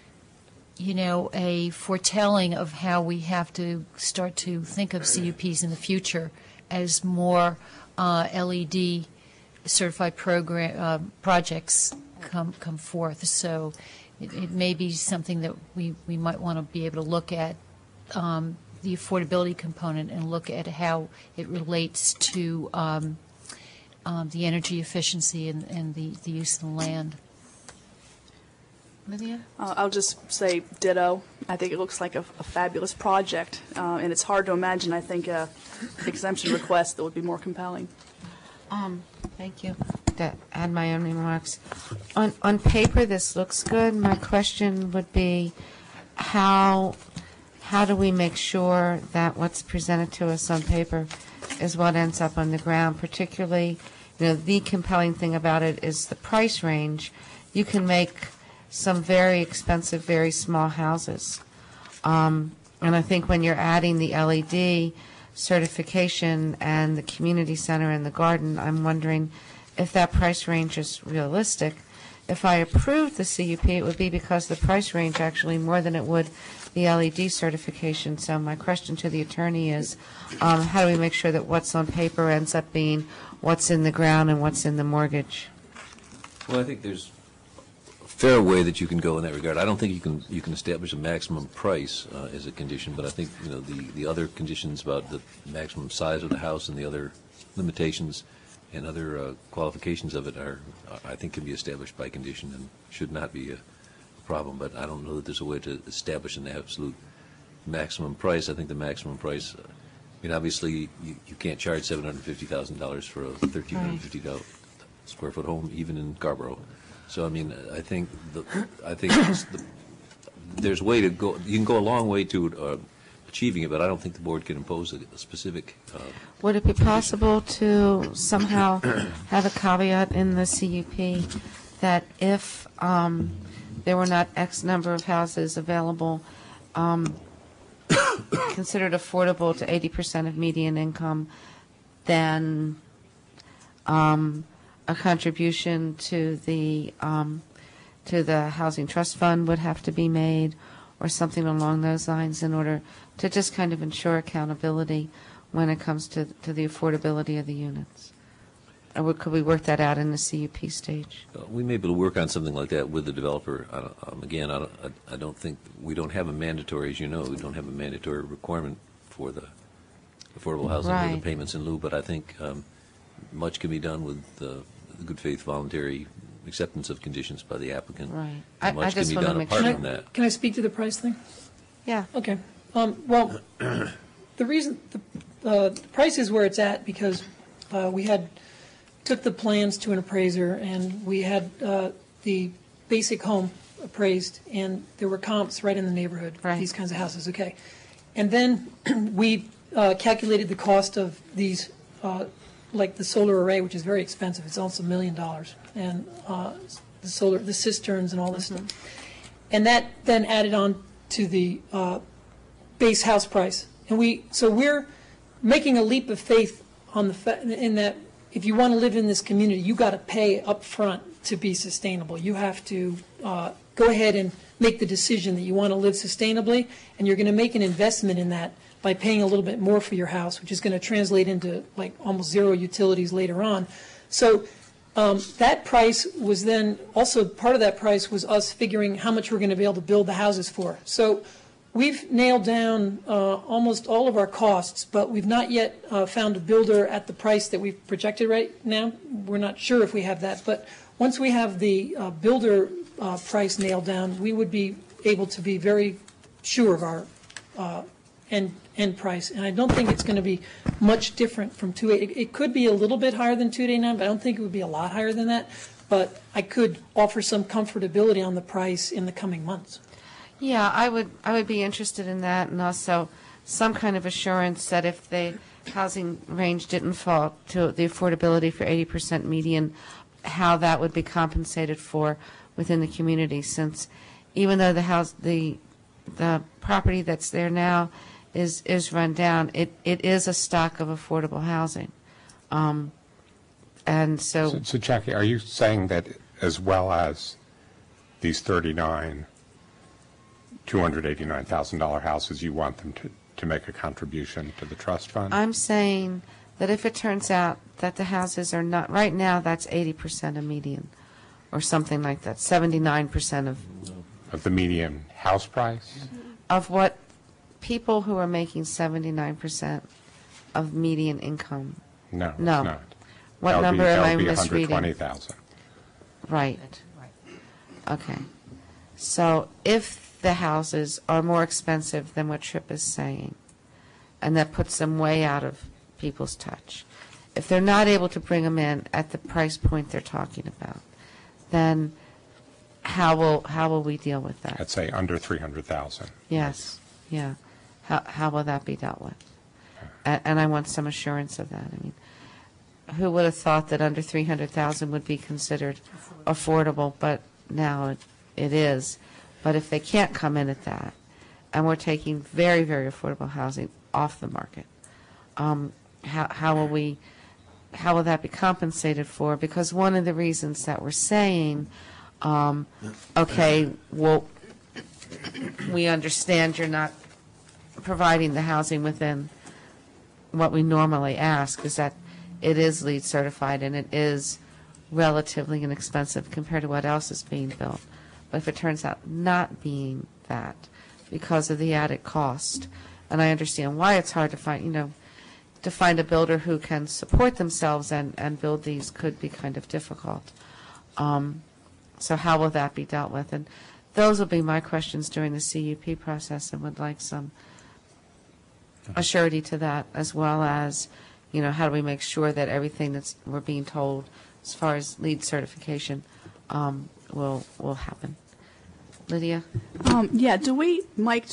a foretelling of how we have to start to think of CUPs in the future as more LED certified projects come forth. So it may be something that we might want to be able to look at the affordability component and look at how it relates to the energy efficiency and the use of the land. Lydia? I'll just say ditto. I think it looks like a fabulous project, and it's hard to imagine, I think, an exemption request that would be more compelling. Thank you. To add my own remarks. On paper, this looks good. My question would be, how do we make sure that what's presented to us on paper is what ends up on the ground? Particularly, the compelling thing about it is the price range. You can make some very expensive, very small houses. And I think when you're adding the LED certification and the community center and the garden, I'm wondering if that price range is realistic. If I approved the CUP, it would be because the price range actually more than it would the LED certification. So my question to the attorney is, how do we make sure that what's on paper ends up being what's in the ground and what's in the mortgage? Well, I think there's a fair way that you can go in that regard. I don't think you can establish a maximum price as a condition, but I think the other conditions about the maximum size of the house and the other limitations and other qualifications of it I think, can be established by condition and should not be a problem. But I don't know that there's a way to establish an absolute maximum price. I think the maximum price, obviously you can't charge $750,000 for a 1,350 square foot home, even in Carrboro. So I think there's a way to go. You can go a long way to achieving it, but I don't think the board can impose a specific. Would it be possible to somehow have a caveat in the CUP that if there were not X number of houses available considered affordable to 80% of median income, then a contribution to the Housing Trust Fund would have to be made, or something along those lines, in order to just kind of ensure accountability when it comes to the affordability of the units? Or could we work that out in the CUP stage? We may be able to work on something like that with the developer. Again, I don't think we don't have a mandatory, as you know, we don't have a mandatory requirement for the affordable housing or the payments in lieu. But I think much can be done with the good faith voluntary acceptance of conditions by the applicant. Right. Much can be done apart from that. Can I speak to the price thing? Yeah. Okay. Well, the reason the price is where it's at because we took the plans to an appraiser, and we had the basic home appraised, and there were comps right in the neighborhood for these kinds of houses. Okay. And then we calculated the cost of these, like the solar array, which is very expensive. It's almost $1 million, and the cisterns and all this stuff. And that then added on to the base house price. And we're making a leap of faith on in that if you want to live in this community, you got to pay up front to be sustainable. You have to go ahead and make the decision that you want to live sustainably, and you're going to make an investment in that by paying a little bit more for your house, which is going to translate into like almost zero utilities later on. So that price was then also part of that price was us figuring how much we're going to be able to build the houses for. So we've nailed down almost all of our costs, but we've not yet found a builder at the price that we've projected right now. We're not sure if we have that, but once we have the builder price nailed down, we would be able to be very sure of our end price. And I don't think it's going to be much different from 280. It could be a little bit higher than 289, but I don't think it would be a lot higher than that. But I could offer some comfortability on the price in the coming months. Yeah, I would be interested in that, and also some kind of assurance that if the housing range didn't fall to the affordability for 80% median, how that would be compensated for within the community, since even though the property that's there now is run down, it is a stock of affordable housing. And so Jackie, are you saying that as well as these 39 $289,000 houses, you want them to make a contribution to the trust fund? I'm saying that if it turns out that the houses are not, right now that's 80% of median, or something like that, 79% of the median house price? Of what people who are making 79% of median income. No, No. it's not. What number am I misreading? That would be 120,000. Right. Okay. So if the houses are more expensive than what Tripp is saying, and that puts them way out of people's touch, if they're not able to bring them in at the price point they're talking about, then how will we deal with that? I'd say under 300,000. Yes. Yeah. How will that be dealt with? And I want some assurance of that. I mean, who would have thought that under 300,000 would be considered affordable, but now it is. But if they can't come in at that, and we're taking very, very affordable housing off the market, how will that be compensated for? Because one of the reasons that we're saying, okay, well, we understand you're not providing the housing within what we normally ask, is that it is LEED certified and it is relatively inexpensive compared to what else is being built. But if it turns out not being that because of the added cost, and I understand why it's hard to find, to find a builder who can support themselves and build these could be kind of difficult. So how will that be dealt with? And those will be my questions during the CUP process, and would like some assurity to that, as well as, how do we make sure that everything that's we're being told as far as LEED certification will happen. Lydia? Yeah, Mike,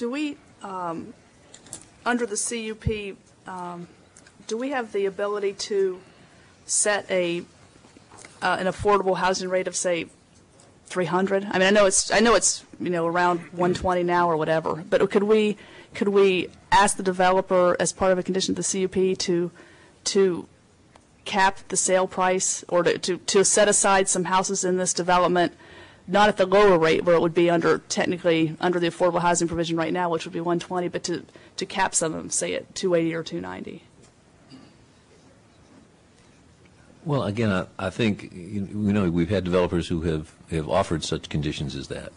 under the CUP, do we have the ability to set an affordable housing rate of, say, 300? I mean, I know it's around 120 now or whatever, but could we ask the developer as part of a condition of the CUP to cap the sale price, or to set aside some houses in this development, not at the lower rate where it would be technically under the affordable housing provision right now, which would be 120, but to cap some of them, say at 280 or 290? Well, again, I think we've had developers who have offered such conditions as that,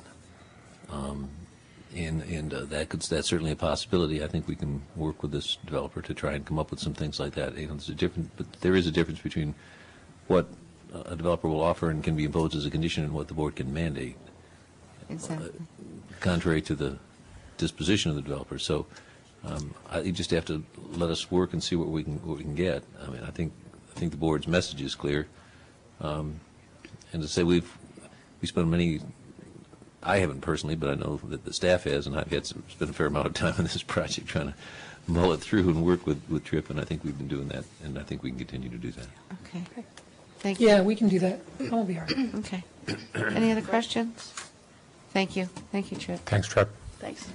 and that's certainly a possibility. I think we can work with this developer to try and come up with some things like that. But there is a difference between what a developer will offer and can be imposed as a condition and what the board can mandate. Exactly. Contrary to the disposition of the developer. So you just have to let us work and see what we can get. I mean, I think the board's message is clear, and to say we spent many. I haven't personally, but I know that the staff has, and I've spent a fair amount of time on this project trying to mull it through and work with Tripp, and I think we've been doing that, and I think we can continue to do that. Okay. Thank you. Yeah, we can do that. That won't be hard. Okay. Any other questions? Thank you. Thank you, Tripp. Thanks, Tripp. Thanks.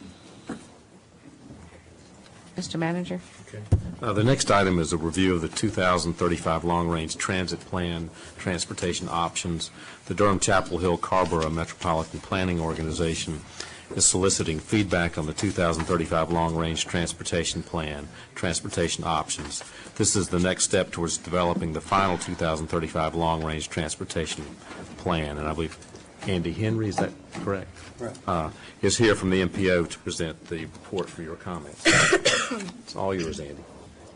Mr. Manager? Okay. The next item is a review of the 2035 Long-Range Transit Plan, Transportation Options. The Durham-Chapel Hill-Carrboro Metropolitan Planning Organization is soliciting feedback on the 2035 Long-Range Transportation Plan, Transportation Options. This is the next step towards developing the final 2035 Long-Range Transportation Plan, and I believe Andy Henry, is that correct? Right. Is here from the MPO to present the report for your comments. It's all yours, Andy.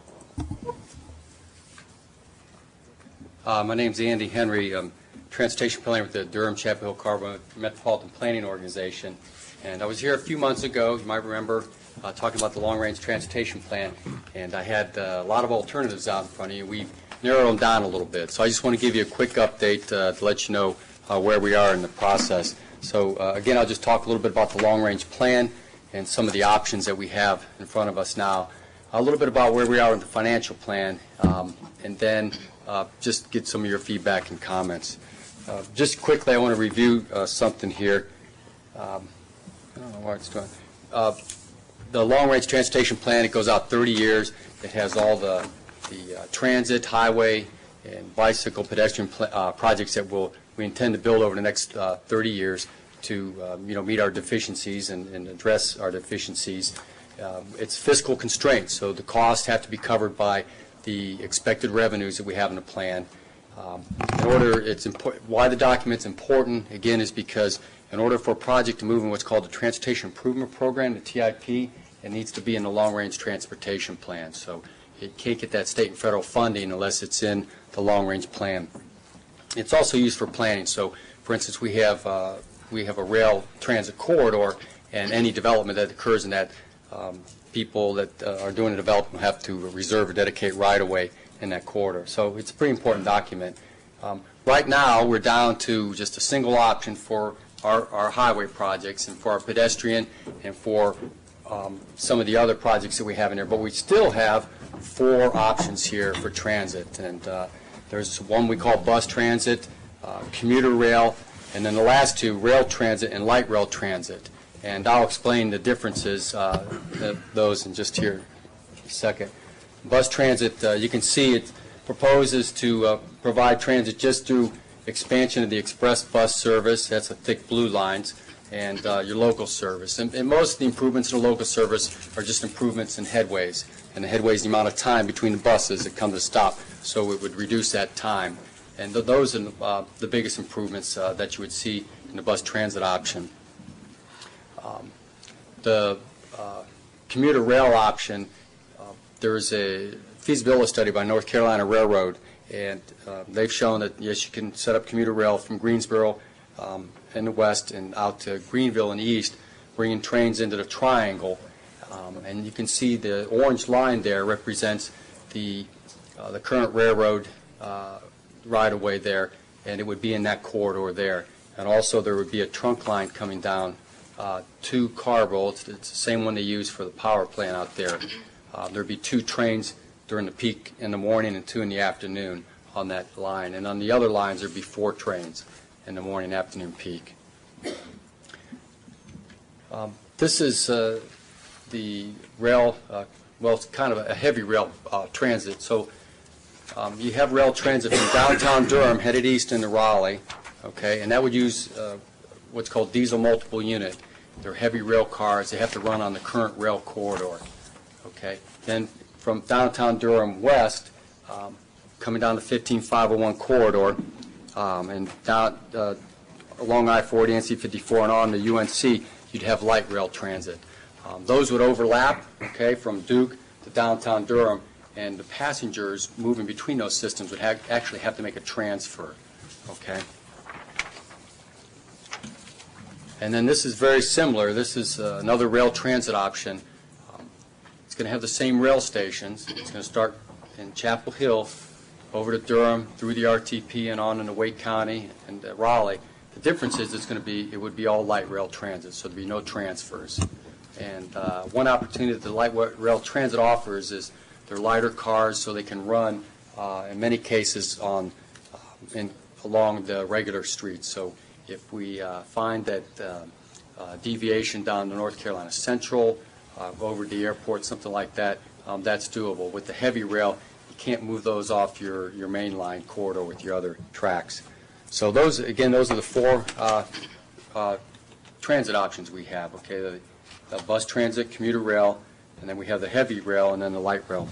My name's Andy Henry. I'm transportation planner with the Durham-Chapel Hill-Carrboro Metropolitan Planning Organization. And I was here a few months ago. You might remember talking about the long-range transportation plan, and I had a lot of alternatives out in front of you. We narrowed them down a little bit. So I just want to give you a quick update to let you know where we are in the process. So again, I'll just talk a little bit about the long-range plan and some of the options that we have in front of us now. A little bit about where we are in the financial plan, and then just get some of your feedback and comments. Just quickly, I want to review something here. I don't know what it's doing. The long-range transportation plan, it goes out 30 years. It has all the transit, highway, and bicycle pedestrian projects that we intend to build over the next 30 years to meet our deficiencies and address our deficiencies. It's fiscal constraints, so the costs have to be covered by the expected revenues that we have in the plan. Why the document's important, again, is because in order for a project to move in what's called the Transportation Improvement Program, the TIP, it needs to be in the long-range transportation plan. So it can't get that state and federal funding unless it's in the long-range plan. It's also used for planning. So, for instance, we have a rail transit corridor, and any development that occurs in that, people that are doing the development have to reserve or dedicate right-of-way in that corridor. So it's a pretty important document. Right now, we're down to just a single option for our highway projects and for our pedestrian and for some of the other projects that we have in there. But we still have 4 options here for transit. And there's one we call bus transit, commuter rail, and then the last 2, rail transit and light rail transit. And I'll explain the differences, those in just here in a second. Bus transit, you can see it proposes to provide transit just through expansion of the express bus service, that's the thick blue lines, and your local service. And most of the improvements in the local service are just improvements in headways. And the headways, the amount of time between the buses that come to stop, so it would reduce that time. And those are the biggest improvements that you would see in the bus transit option. The commuter rail option, there's a feasibility study by North Carolina Railroad, and they've shown that, yes, you can set up commuter rail from Greensboro in the west and out to Greenville in the east, bringing trains into the triangle. And you can see the orange line there represents the current railroad right-of-way there, and it would be in that corridor there. And also there would be a trunk line coming down to Carville. It's the same one they use for the power plant out there. There would be 2 trains during the peak in the morning and 2 in the afternoon on that line. And on the other lines, there would be 4 trains in the morning and afternoon peak. This is the rail, well, it's kind of a heavy rail transit. So you have rail transit from downtown Durham headed east into Raleigh, okay, and that would use what's called diesel multiple unit. They're heavy rail cars. They have to run on the current rail corridor, okay. Then from downtown Durham west, coming down the 15501 corridor, and down along I-40, NC-54, and on to UNC, you'd have light rail transit. Those would overlap, okay, from Duke to downtown Durham, and the passengers moving between those systems would actually have to make a transfer, okay. And then this is very similar. This is another rail transit option. It's going to have the same rail stations. It's going to start in Chapel Hill, over to Durham, through the RTP, and on into Wake County and Raleigh. The difference is it would be all light rail transit, so there'd be no transfers. And one opportunity that the light rail transit offers is they're lighter cars, so they can run, in many cases, along the regular streets. So if we find that deviation down to North Carolina Central, over to the airport, something like that, that's doable. With the heavy rail, you can't move those off your main line corridor with your other tracks. So those are the 4 transit options we have, okay? The bus transit, commuter rail, and then we have the heavy rail, and then the light rail.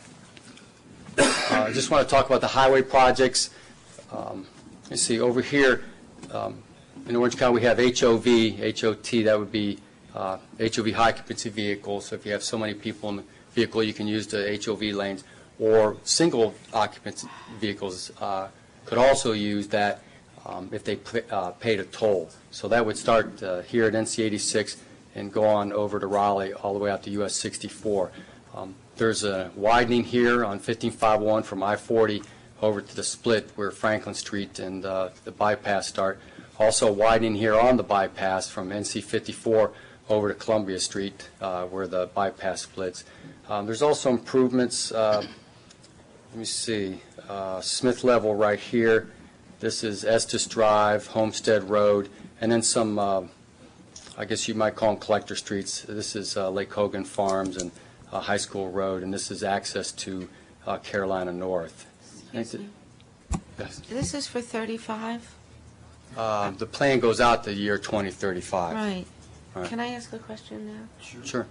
I just want to talk about the highway projects. You see over here in Orange County we have HOV, HOT, that would be HOV high occupancy vehicles. So if you have so many people in the vehicle, you can use the HOV lanes. Or single occupancy vehicles could also use that if they paid a toll. So that would start here at NC 86 and go on over to Raleigh, all the way out to US 64. There's a widening here on 15501 from I-40 over to the split where Franklin Street and the bypass start. Also widening here on the bypass from NC 54 over to Columbia Street where the bypass splits. There's also improvements, let me see, Smith Level right here. This is Estes Drive, Homestead Road, and then some, I guess you might call them collector streets. This is Lake Hogan Farms and High School Road, and this is access to Carolina North. Excuse me. Yes. This is for 35? The plan goes out the year 2035. Right. Right. Can I ask a question now? Sure.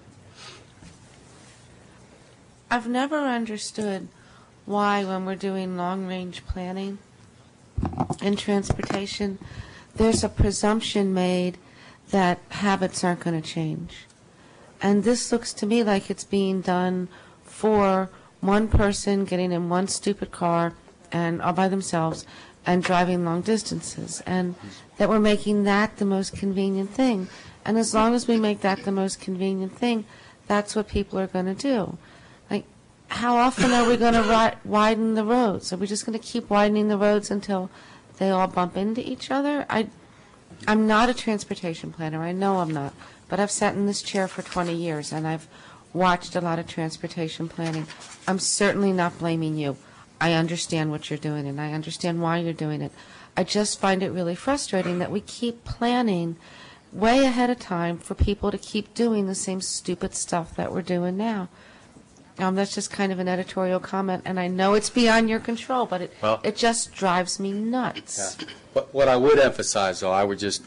I've never understood why, when we're doing long-range planning in transportation, there's a presumption made that habits aren't going to change. And this looks to me like it's being done for one person getting in one stupid car and all by themselves and driving long distances, and that we're making that the most convenient thing. And as long as we make that the most convenient thing, that's what people are going to do. Like, how often are we going to widen the roads? Are we just going to keep widening the roads until they all bump into each other? I'm not a transportation planner. I know I'm not. But I've sat in this chair for 20 years, and I've watched a lot of transportation planning. I'm certainly not blaming you. I understand what you're doing, and I understand why you're doing it. I just find it really frustrating that we keep planning way ahead of time for people to keep doing the same stupid stuff that we're doing now. That's just kind of an editorial comment, and I know it's beyond your control, but it just drives me nuts. Yeah. What I would emphasize, though, I would just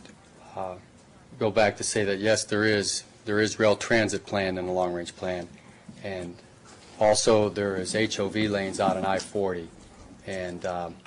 go back to say that, yes, there is rail transit plan in the long-range plan, and also there is HOV lanes out on I-40, and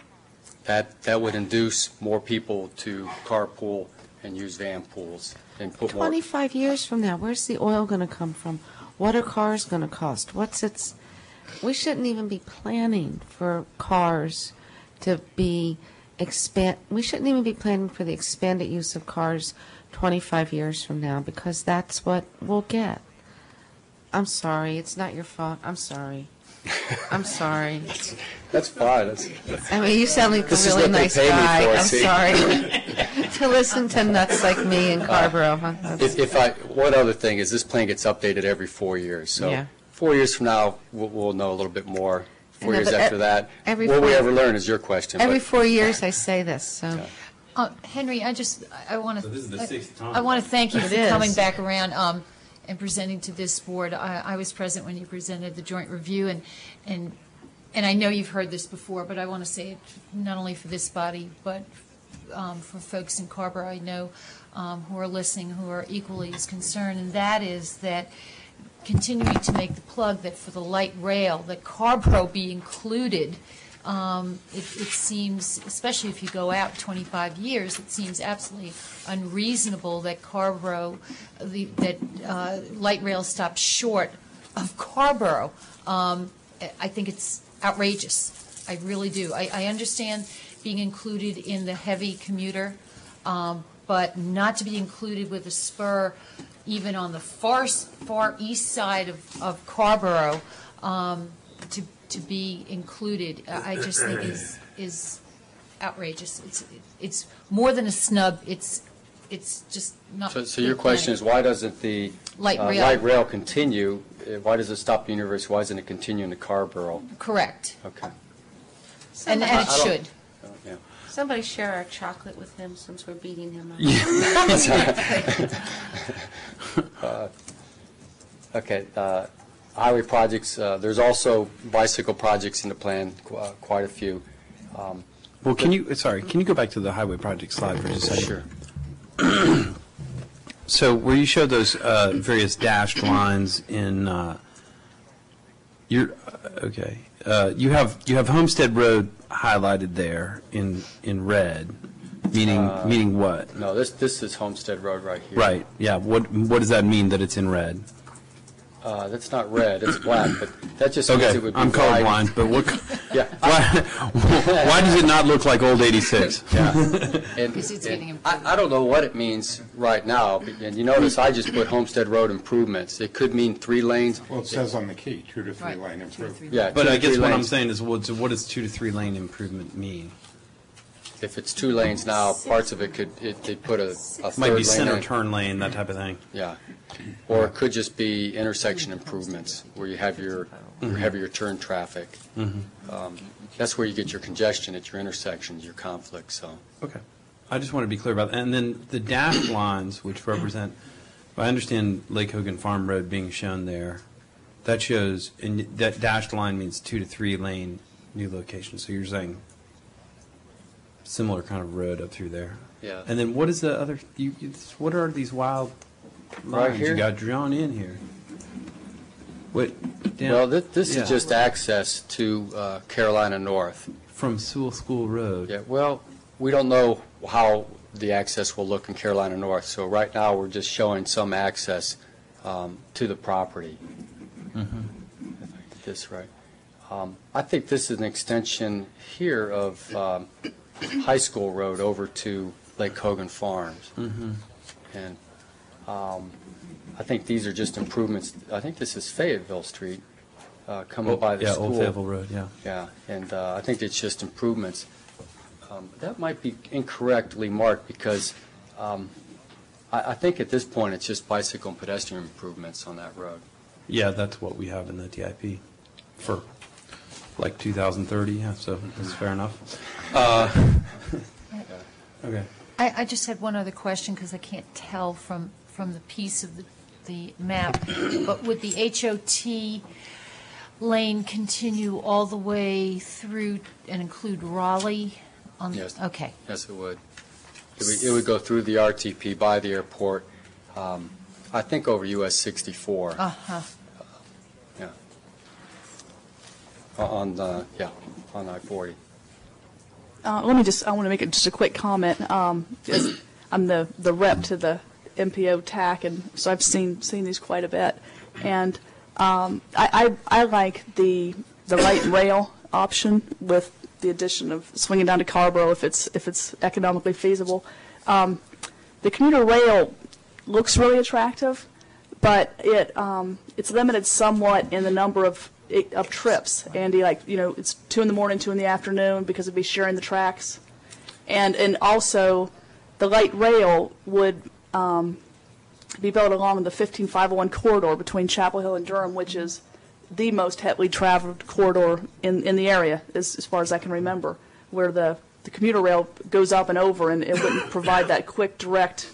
that would induce more people to carpool and use van pools and put more. 25 years from now, where's the oil going to come from? What are cars going to cost? We shouldn't even be planning for cars to be we shouldn't even be planning for the expanded use of cars 25 years from now, because that's what we'll get. I'm sorry. It's not your fault. I'm sorry. I'm sorry. That's fine. I mean, you sound like a really nice guy. I'm sorry. To listen to nuts like me in Carborough, huh? One other thing is this plan gets updated every 4 years. So 4 years from now, we'll know a little bit more. 4 years after that, will we ever learn is your question. Every 4 years I say this. So. Henry, I want to. So this is the sixth time. I want to thank you for coming back around and presenting to this board. I was present when you presented the joint review, and I know you've heard this before, but I want to say it not only for this body, but for folks in Carborough I know who are listening, who are equally as concerned, and that is that continuing to make the plug that for the light rail, that Carborough be included. It seems, especially if you go out 25 years, it seems absolutely unreasonable that light rail stops short of Carborough. I think it's outrageous. I really do. I understand being included in the heavy commuter, but not to be included with a spur even on the far east side of Carborough, to be included, I just think is outrageous. It's more than a snub. It's just not. So your question is, why doesn't the light rail continue? Why does it stop at the university? Why doesn't it continue into Carborough? Correct. Okay. And it should. Yeah. Somebody share our chocolate with him since we're beating him up. Okay. Highway projects, there's also bicycle projects in the plan, quite a few. Well, can you go back to the highway project slide for just a second? Sure. So where you showed those various dashed lines in you have Homestead Road highlighted there in red, meaning what? No, this is Homestead Road right here. Right. Yeah. What does that mean that it's in red? That's not red, it's black, but that just means Okay, it would be I'm wide. colorblind, but what, Yeah. why does it not look like old 86? Yeah. And- Because it's and getting improved. I don't know what it means right now, and you notice I just put Homestead Road improvements. It could mean 3 lanes. Well, it says on the key, 2 to 3 Right, lane 2 to improvement. 3 Yeah, But 2 I to guess 3 what I'm lanes. saying is, what does 2 to 3 lane improvement mean? If it's 2 lanes now, parts of it could, they put a third Might be lane center in. turn lane, that type of thing. Yeah. Or it could just be intersection improvements, where you have your heavier turn traffic. That's where you get your congestion at your intersections, your conflict, so. Okay. I just want to be clear about that. And then the dashed lines, which represent, I understand Lake Hogan Farm Road being shown there, that shows, and that dashed line means 2 to 3 lane new location. So you're saying similar kind of road up through there. Yeah. And then what is the other, what are these wild Right lines here? you got drawn in here? What? down- Well, this yeah. is just access to Carolina North. From Sewell School Road. Yeah, well, we don't know how the access will look in Carolina North, so right now we're just showing some access to the property. If I get this right. I think this is an extension here of High School Road over to Lake Hogan Farms. And I think these are just improvements. I think this is Fayetteville Street coming by the yeah, school. Old Fayetteville Road, yeah. Yeah, and I think it's just improvements. That might be incorrectly marked because I think at this point it's just bicycle and pedestrian improvements on that road. Yeah, that's what we have in the TIP for like 2030, yeah, so that's fair enough. Okay. I just had one other question, because I can't tell from the piece of the map, but would the HOT lane continue all the way through and include Raleigh? Yes. Okay. Yes, it would. It would go through the RTP by the airport, I think over US 64. Uh-huh. Yeah. On I-40. I want to make just a quick comment. As I'm the rep to the MPO TAC, and so I've seen these quite a bit. And I like the light rail option with the addition of swinging down to Carborough if it's economically feasible. The commuter rail looks really attractive, but it's limited somewhat in the number of trips. Andy, it's 2 in the morning, 2 in the afternoon, because it'd be sharing the tracks, and also the light rail would be built along the 15501 corridor between Chapel Hill and Durham, which is the most heavily traveled corridor in the area, as far as I can remember, where the commuter rail goes up and over, and it wouldn't provide that quick, direct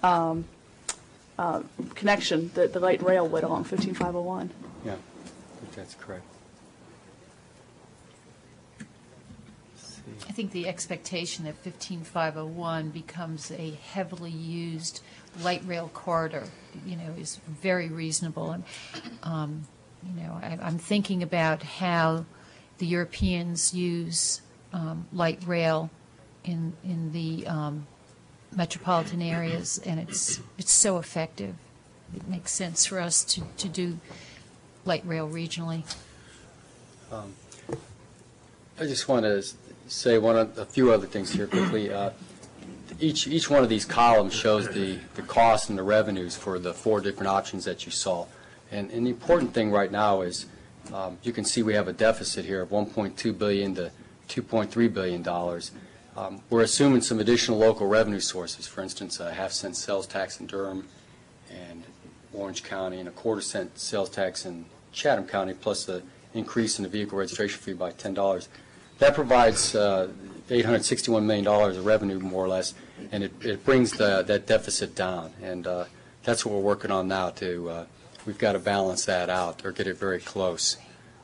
connection that the light rail would along 15501. Yeah, I think that's correct. I think the expectation that 15501 becomes a heavily used light rail corridor, is very reasonable. And, I'm thinking about how the Europeans use light rail in the metropolitan areas, and it's so effective. It makes sense for us to do light rail regionally. I just want to say a few other things here quickly. Each one of these columns shows the cost and the revenues for the 4 different options that you saw. And the important thing right now is you can see we have a deficit here of $1.2 billion to $2.3 billion. We're assuming some additional local revenue sources, for instance, a half-cent sales tax in Durham and Orange County, and a quarter-cent sales tax in Chatham County, plus the increase in the vehicle registration fee by $10. That provides $861 million of revenue, more or less, and it brings that deficit down. And that's what we're working on now. We've got to balance that out or get it very close.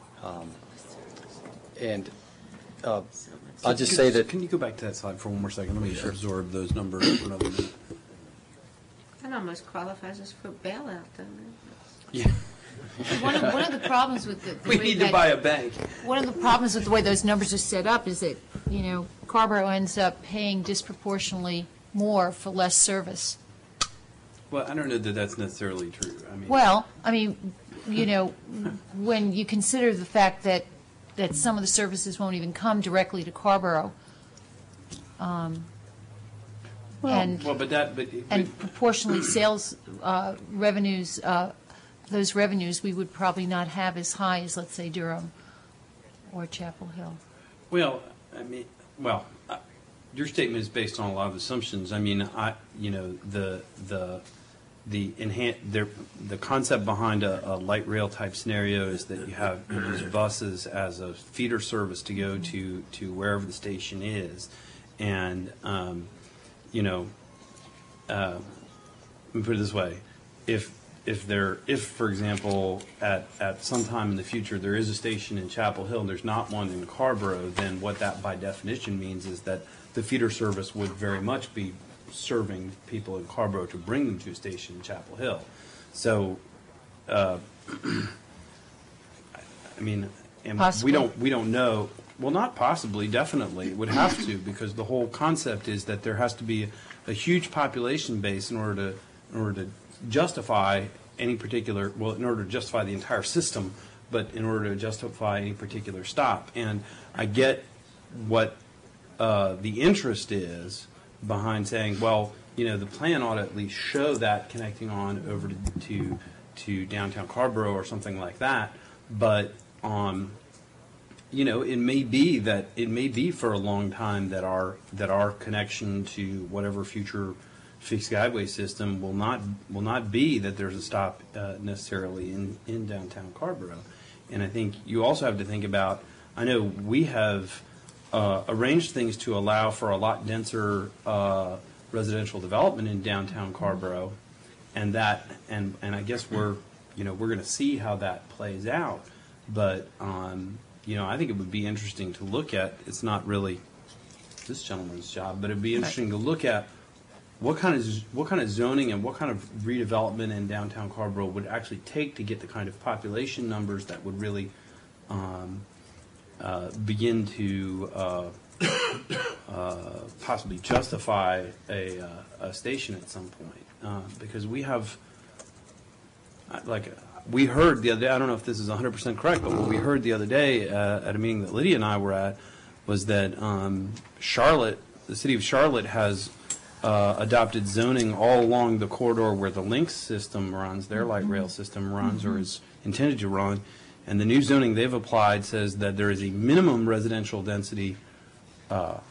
I'll just say that. Can you go back to that slide for one more second? Let me absorb those numbers for another minute. That almost qualifies us for bailout, doesn't it? Yeah. One of the problems with the We way need to that- buy a bank. One of the problems with the way those numbers are set up is that, Carborough ends up paying disproportionately more for less service. Well, I don't know that that's necessarily true. you know, when you consider the fact that some of the services won't even come directly to Carrboro, and proportionally sales revenues, those revenues we would probably not have as high as, let's say, Durham or Chapel Hill. Well, I mean, your statement is based on a lot of assumptions. I mean, the concept behind a light rail type scenario is that you use buses as a feeder service to go to wherever the station is, and let me put it this way: if for example at some time in the future there is a station in Chapel Hill and there's not one in Carrboro, then what that by definition means is that the feeder service would very much be serving people in Carrboro to bring them to a station in Chapel Hill. So, I mean, and we don't know. Well, not possibly, definitely. It would have to, because the whole concept is that there has to be a huge population base in order to justify any particular, well, in order to justify the entire system, but in order to justify any particular stop. And I get what the interest is behind saying, well, you know, the plan ought to at least show that connecting on over to downtown Carrboro or something like that. But you know, it may be for a long time that our connection to whatever future fixed guideway system will not be that there's a stop necessarily in downtown Carrboro. And I think you also have to think about, I know we have arranged things to allow for a lot denser residential development in downtown Carrboro, and I guess we're going to see how that plays out. But you know, I think it would be interesting to look at. It's not really this gentleman's job, but it'd be interesting to look at what kind of zoning and what kind of redevelopment in downtown Carrboro would actually take to get the kind of population numbers that would really begin to possibly justify a station at some point, because we have, like we heard the other day, I don't know if this is 100% correct, but what we heard the other day at a meeting that Lydia and I were at was that Charlotte, the city of Charlotte, has adopted zoning all along the corridor where the Lynx system runs, their light rail system runs, or is intended to run. And the new zoning they've applied says that there is a minimum residential density, of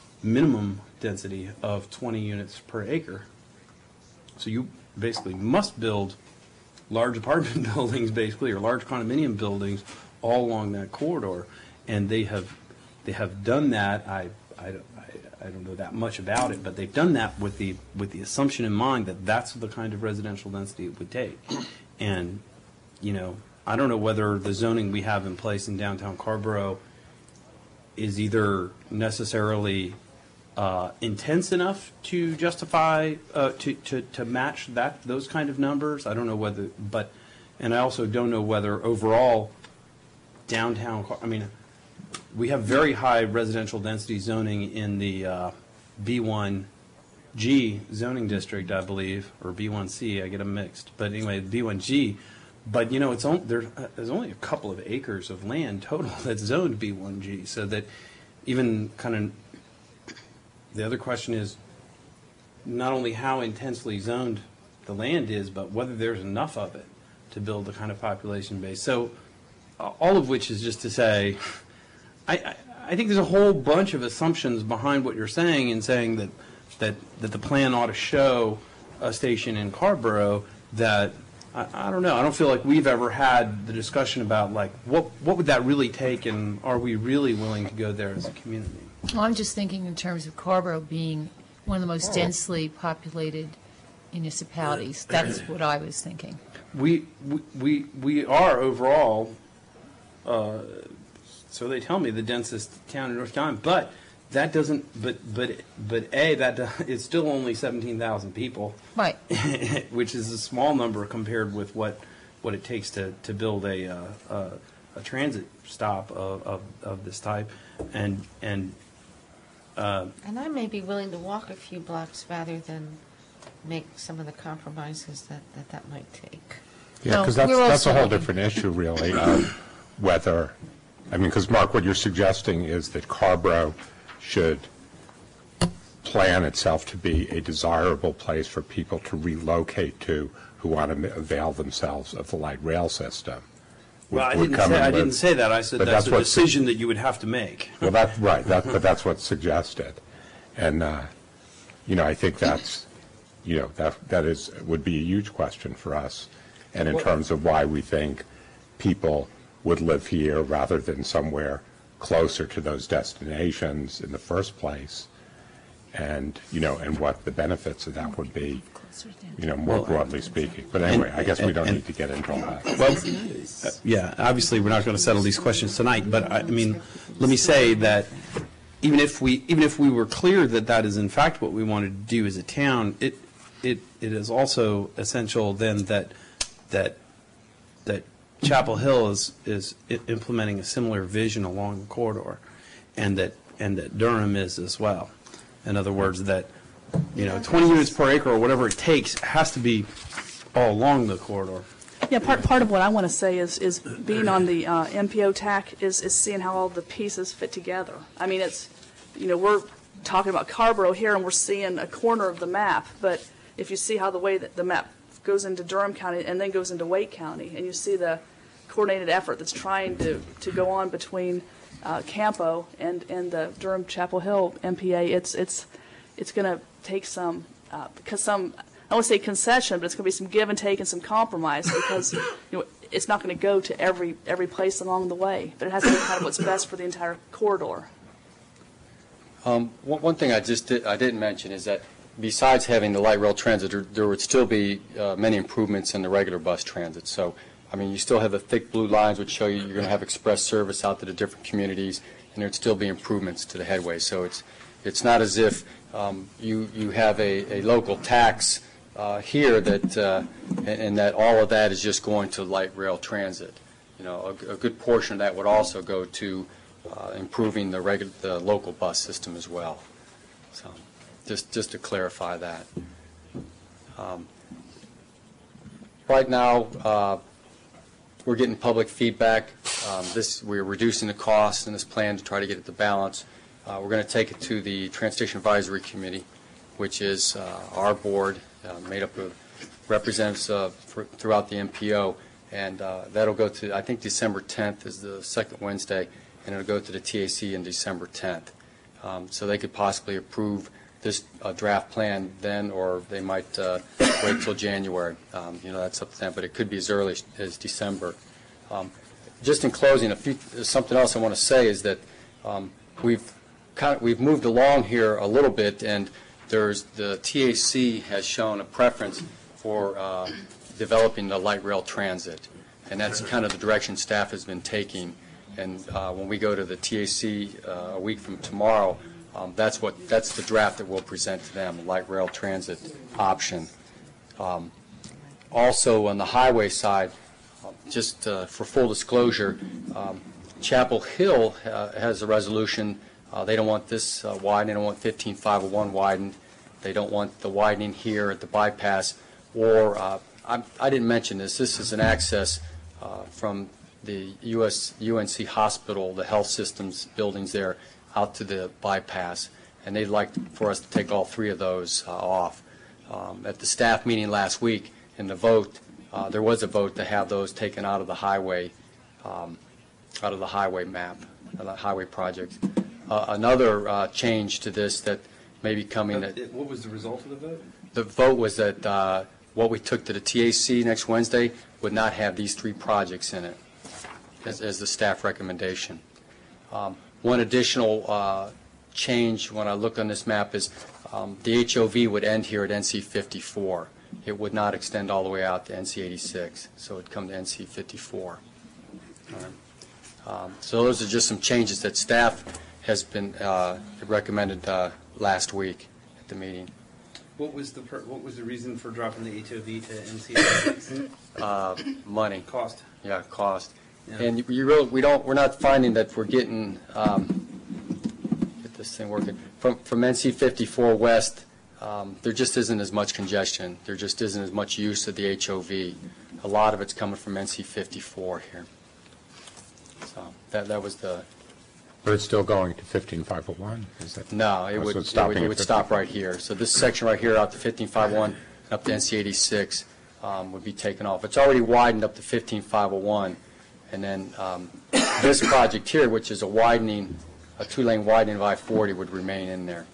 20 units per acre. So you basically must build large apartment buildings, basically, or large condominium buildings all along that corridor. And they have done that. I don't know that much about it, but they've done that with the assumption in mind that that's the kind of residential density it would take. And you know, I don't know whether the zoning we have in place in downtown Carrboro is either necessarily intense enough to justify to match those kind of numbers. I don't know whether, and I also don't know whether overall downtown. I mean, we have very high residential density zoning in the B1G zoning district, I believe, or B1C. I get them mixed, but anyway, B1G. But you know, there's only a couple of acres of land total that's zoned B1G, so that even kind of the other question is not only how intensely zoned the land is, but whether there's enough of it to build the kind of population base. So all of which is just to say, I think there's a whole bunch of assumptions behind what you're saying in saying that the plan ought to show a station in Carrboro that. I don't know. I don't feel like we've ever had the discussion about, like, what would that really take, and are we really willing to go there as a community? Well, I'm just thinking in terms of Carrboro being one of the most densely populated municipalities. That's what I was thinking. We are overall, so they tell me, the densest town in North Carolina, but that doesn't. It's still only 17,000 people, right? Which is a small number compared with what it takes to build a transit stop of this type, and I may be willing to walk a few blocks rather than make some of the compromises that might take. Yeah, because that's a whole different issue, really, of whether, because Mark, what you're suggesting is that Carrboro should plan itself to be a desirable place for people to relocate to who want to avail themselves of the light rail system. Well, I didn't say that. I said that's a decision that you would have to make. Well, that's right, but that's what's suggested. And, I think that's, would be a huge question for us. And in terms of why we think people would live here rather than somewhere closer to those destinations in the first place, and and what the benefits of that would be, more broadly speaking. But anyway, I guess we don't need to get into all that. Well, yeah, obviously we're not going to settle these questions tonight, but let me say that even if we were clear that that is in fact what we wanted to do as a town, it is also essential then that Chapel Hill is implementing a similar vision along the corridor, and that Durham is as well. In other words, that 20 units per acre or whatever it takes has to be all along the corridor. Yeah, part of what I want to say is being on the MPO TAC is seeing how all the pieces fit together. It's, we're talking about Carrboro here and we're seeing a corner of the map, but if you see how the way that the map goes into Durham County and then goes into Wake County, and you see the coordinated effort that's trying to go on between Campo and the Durham Chapel Hill MPA, it's going to take some I don't want to say concession, but it's going to be some give and take and some compromise, because it's not going to go to every place along the way, but it has to be kind of what's best for the entire corridor. One thing I didn't mention is that besides having the light rail transit, there would still be many improvements in the regular bus transit. So, you still have the thick blue lines which show you're going to have express service out to the different communities, and there'd still be improvements to the headway. So it's not as if you have a local tax here that and that all of that is just going to light rail transit. A good portion of that would also go to improving the local bus system as well. So just to clarify that. Right now, we're getting public feedback. We're reducing the cost in this plan to try to get it to balance. We're going to take it to the Transportation Advisory Committee, which is our board made up of representatives throughout the MPO, and that'll go to, I think December 10th is the second Wednesday, and it'll go to the TAC in December 10th. So they could possibly approve this draft plan then, or they might wait till January. That's up to them, but it could be as early as December. Just in closing, something else I want to say is that we've moved along here a little bit, and the TAC has shown a preference for developing the light rail transit, and that's kind of the direction staff has been taking. And when we go to the TAC a week from tomorrow, that's the draft that we'll present to them, a light rail transit option. Also on the highway side, just for full disclosure, Chapel Hill has a resolution. They don't want this widened. They don't want 15501 widened. They don't want the widening here at the bypass. Or I didn't mention this. This is an access from the UNC Hospital, the health systems buildings there, out to the bypass, and they'd like for us to take all three of those off. At the staff meeting last week, in the vote, there was a vote to have those taken out of the highway map, the highway project. Another change to this that may be coming. What was the result of the vote? The vote was that what we took to the TAC next Wednesday would not have these three projects in it, as the staff recommendation. One additional change when I look on this map is the HOV would end here at NC 54. It would not extend all the way out to NC 86, so it would come to NC 54. So those are just some changes that staff has been recommended last week at the meeting. What was the reason for dropping the HOV to NC 86? Money. Cost. Yeah, cost. Yeah. And we're not finding that we're getting get this thing working from NC 54 west. There just isn't as much congestion. There just isn't as much use of the HOV. a lot of it's coming from NC 54 here. So that was the... But it's still going to 15501? Is that? No, it would stop right here. So this section right here out to 15501 up to NC 86 would be taken off. It's already widened up to 15501. And then this project here, which is a two-lane widening of I-40, would remain in there.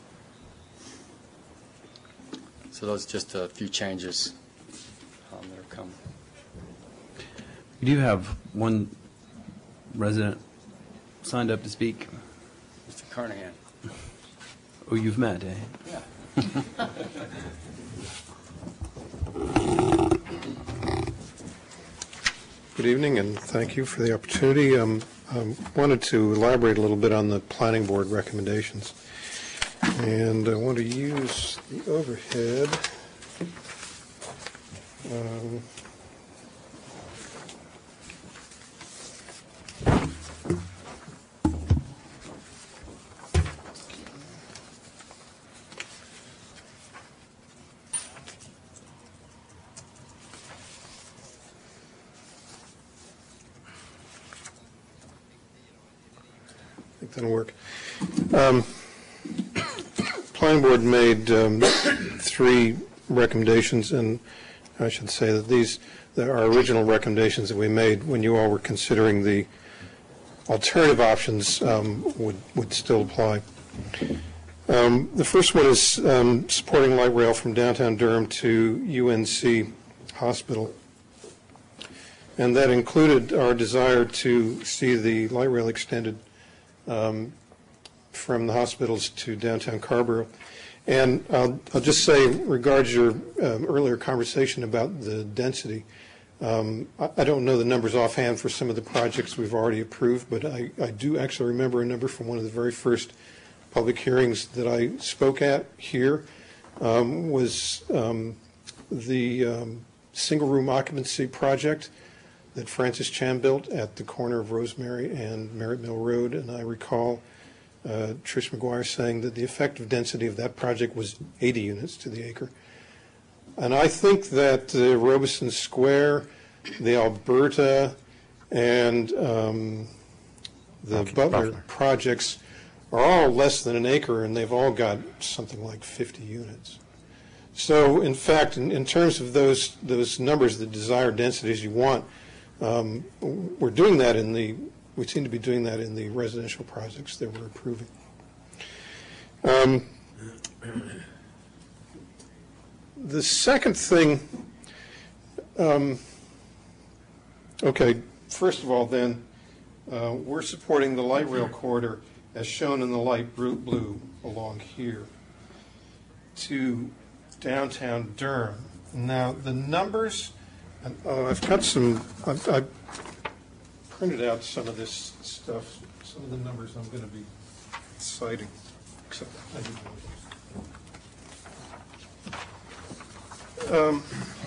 So those are just a few changes that are coming. We do have one resident signed up to speak. Mr. Carnahan. Oh, you've met, eh? Yeah. Good evening, and thank you for the opportunity. I wanted to elaborate a little bit on the planning board recommendations. And I want to use the overhead. I think that'll work. Planning board made 3 recommendations, and I should say that these are original recommendations that we made when you all were considering the alternative options would still apply. The first one is supporting light rail from downtown Durham to UNC Hospital. And that included our desire to see the light rail extended from the hospitals to downtown Carrboro. And I'll just say, regards your earlier conversation about the density, I don't know the numbers offhand for some of the projects we've already approved, but I do actually remember a number from one of the very first public hearings that I spoke at here was the single-room occupancy project that Francis Chan built at the corner of Rosemary and Merritt Mill Road, and I recall Trish McGuire saying that the effective density of that project was 80 units to the acre. And I think that the Robeson Square, the Alberta, and the Butler projects are all less than an acre, and they've all got something like 50 units. So, in fact, in terms of those numbers, the desired densities you want, we're doing that we seem to be doing that in the residential projects that we're approving. The second thing, okay, first of all then, we're supporting the light rail corridor as shown in the light blue along here to downtown Durham. Now, the numbers, I've got I printed out some of this stuff, some of the numbers I'm going to be citing. Except I didn't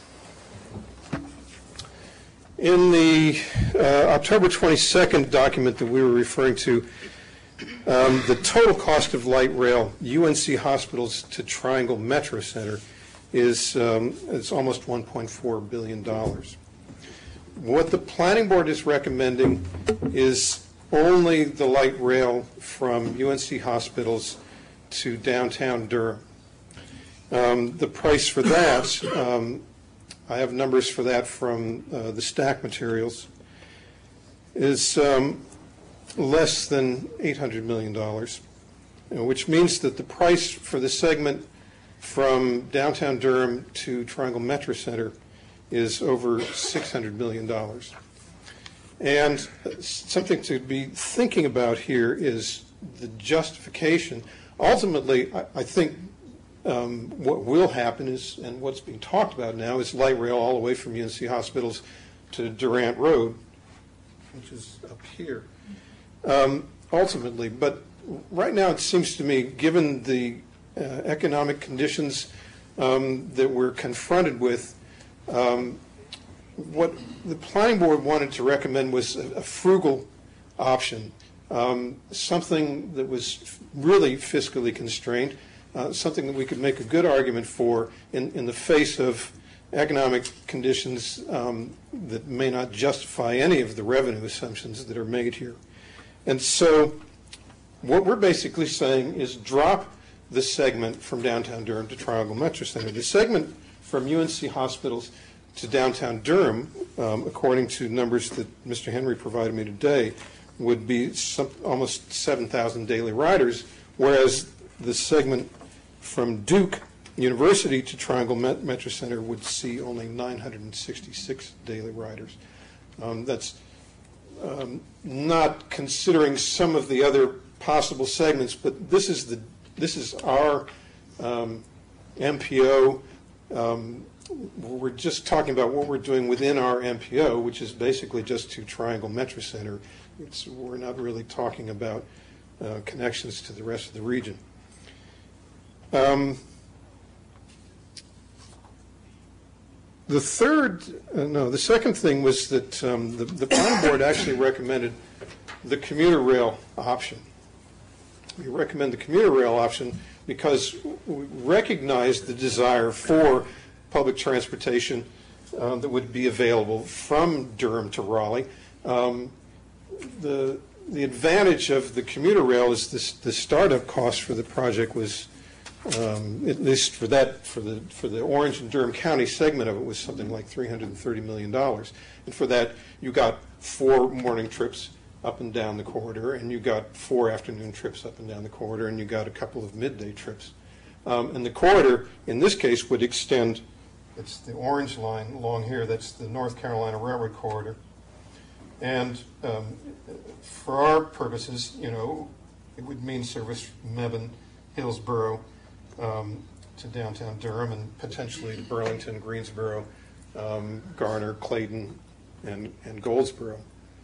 in the October 22nd document that we were referring to, the total cost of light rail, UNC Hospitals to Triangle Metro Center, is it's almost $1.4 billion. What the planning board is recommending is only the light rail from UNC Hospitals to downtown Durham. The price for that, I have numbers for that from the stack materials, is less than $800 million, which means that the price for the segment from downtown Durham to Triangle Metro Center is over $600 million. And something to be thinking about here is the justification. Ultimately, I think what will happen is, and what's being talked about now, is light rail all the way from UNC Hospitals to Durant Road, which is up here, ultimately. But right now it seems to me, given the economic conditions that we're confronted with, what the planning board wanted to recommend was a frugal option, something that was really fiscally constrained, something that we could make a good argument for in the face of economic conditions that may not justify any of the revenue assumptions that are made here. And so what we're basically saying is drop the segment from downtown Durham to Triangle Metro Center. The segment from UNC Hospitals to downtown Durham, according to numbers that Mr. Henry provided me today, would be almost 7,000 daily riders, whereas the segment from Duke University to Triangle Metro Center would see only 966 daily riders. That's not considering some of the other possible segments, but this is our MPO. We're just talking about what we're doing within our MPO, which is basically just to Triangle Metro Center. We're not really talking about connections to the rest of the region. The second thing was that the planning board actually recommended the commuter rail option. We recommend the commuter rail option because we recognize the desire for public transportation that would be available from Durham to Raleigh. The advantage of the commuter rail is the startup cost for the project was, at least for the Orange and Durham County segment of it, was something like $330 million. And for that, you got 4 morning trips up and down the corridor, and you got 4 afternoon trips up and down the corridor, and you got a couple of midday trips. And the corridor, in this case, would extend, it's the orange line along here, that's the North Carolina Railroad corridor. And for our purposes, it would mean service from Mebane, Hillsborough, to downtown Durham, and potentially to Burlington, Greensboro, Garner, Clayton, and Goldsboro.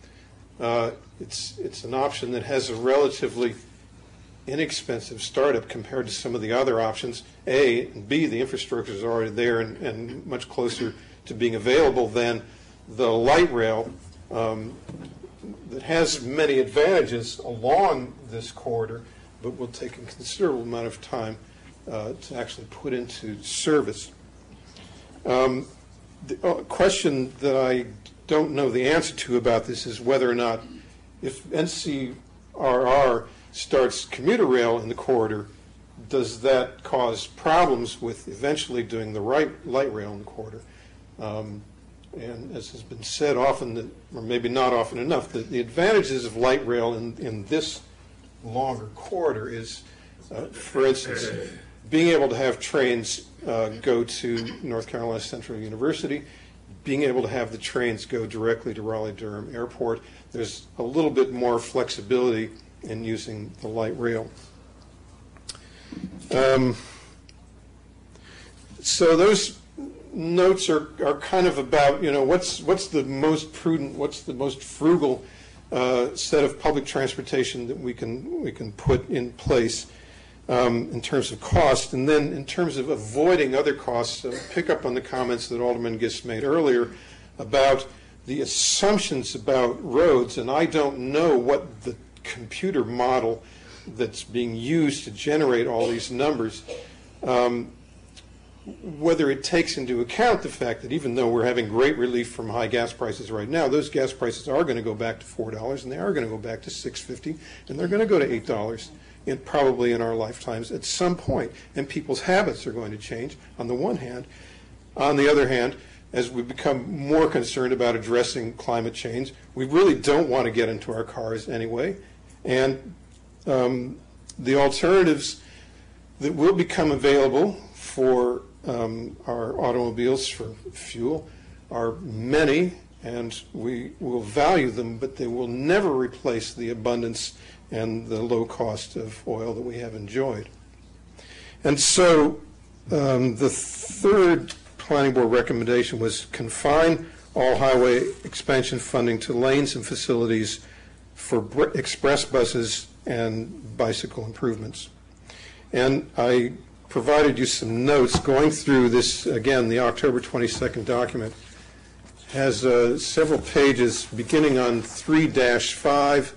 It's an option that has a relatively inexpensive startup compared to some of the other options. A, and B, the infrastructure is already there and much closer to being available than the light rail that has many advantages along this corridor, but will take a considerable amount of time to actually put into service. The question that I don't know the answer to about this is whether or not, if NCRR starts commuter rail in the corridor, does that cause problems with eventually doing the light rail in the corridor? And as has been said often, or maybe not often enough, the advantages of light rail in this longer corridor is, for instance, being able to have trains go to North Carolina Central University, being able to have the trains go directly to Raleigh-Durham Airport. There's a little bit more flexibility in using the light rail. So those notes are kind of about, what's the most prudent, what's the most frugal set of public transportation that we can put in place in terms of cost, and then in terms of avoiding other costs. Pick up on the comments that Alderman Gist made earlier about the assumptions about roads, and I don't know what the computer model that's being used to generate all these numbers, whether it takes into account the fact that even though we're having great relief from high gas prices right now, those gas prices are going to go back to $4, and they are going to go back to $6.50, and they're going to go to $8 probably in our lifetimes at some point, and people's habits are going to change on the one hand. On the other hand, as we become more concerned about addressing climate change, we really don't want to get into our cars anyway, and the alternatives that will become available for our automobiles for fuel are many, and we will value them, but they will never replace the abundance and the low cost of oil that we have enjoyed. And so the third planning board recommendation was confine all highway expansion funding to lanes and facilities for express buses and bicycle improvements. And I provided you some notes going through this. Again, the October 22nd document has several pages beginning on 3-5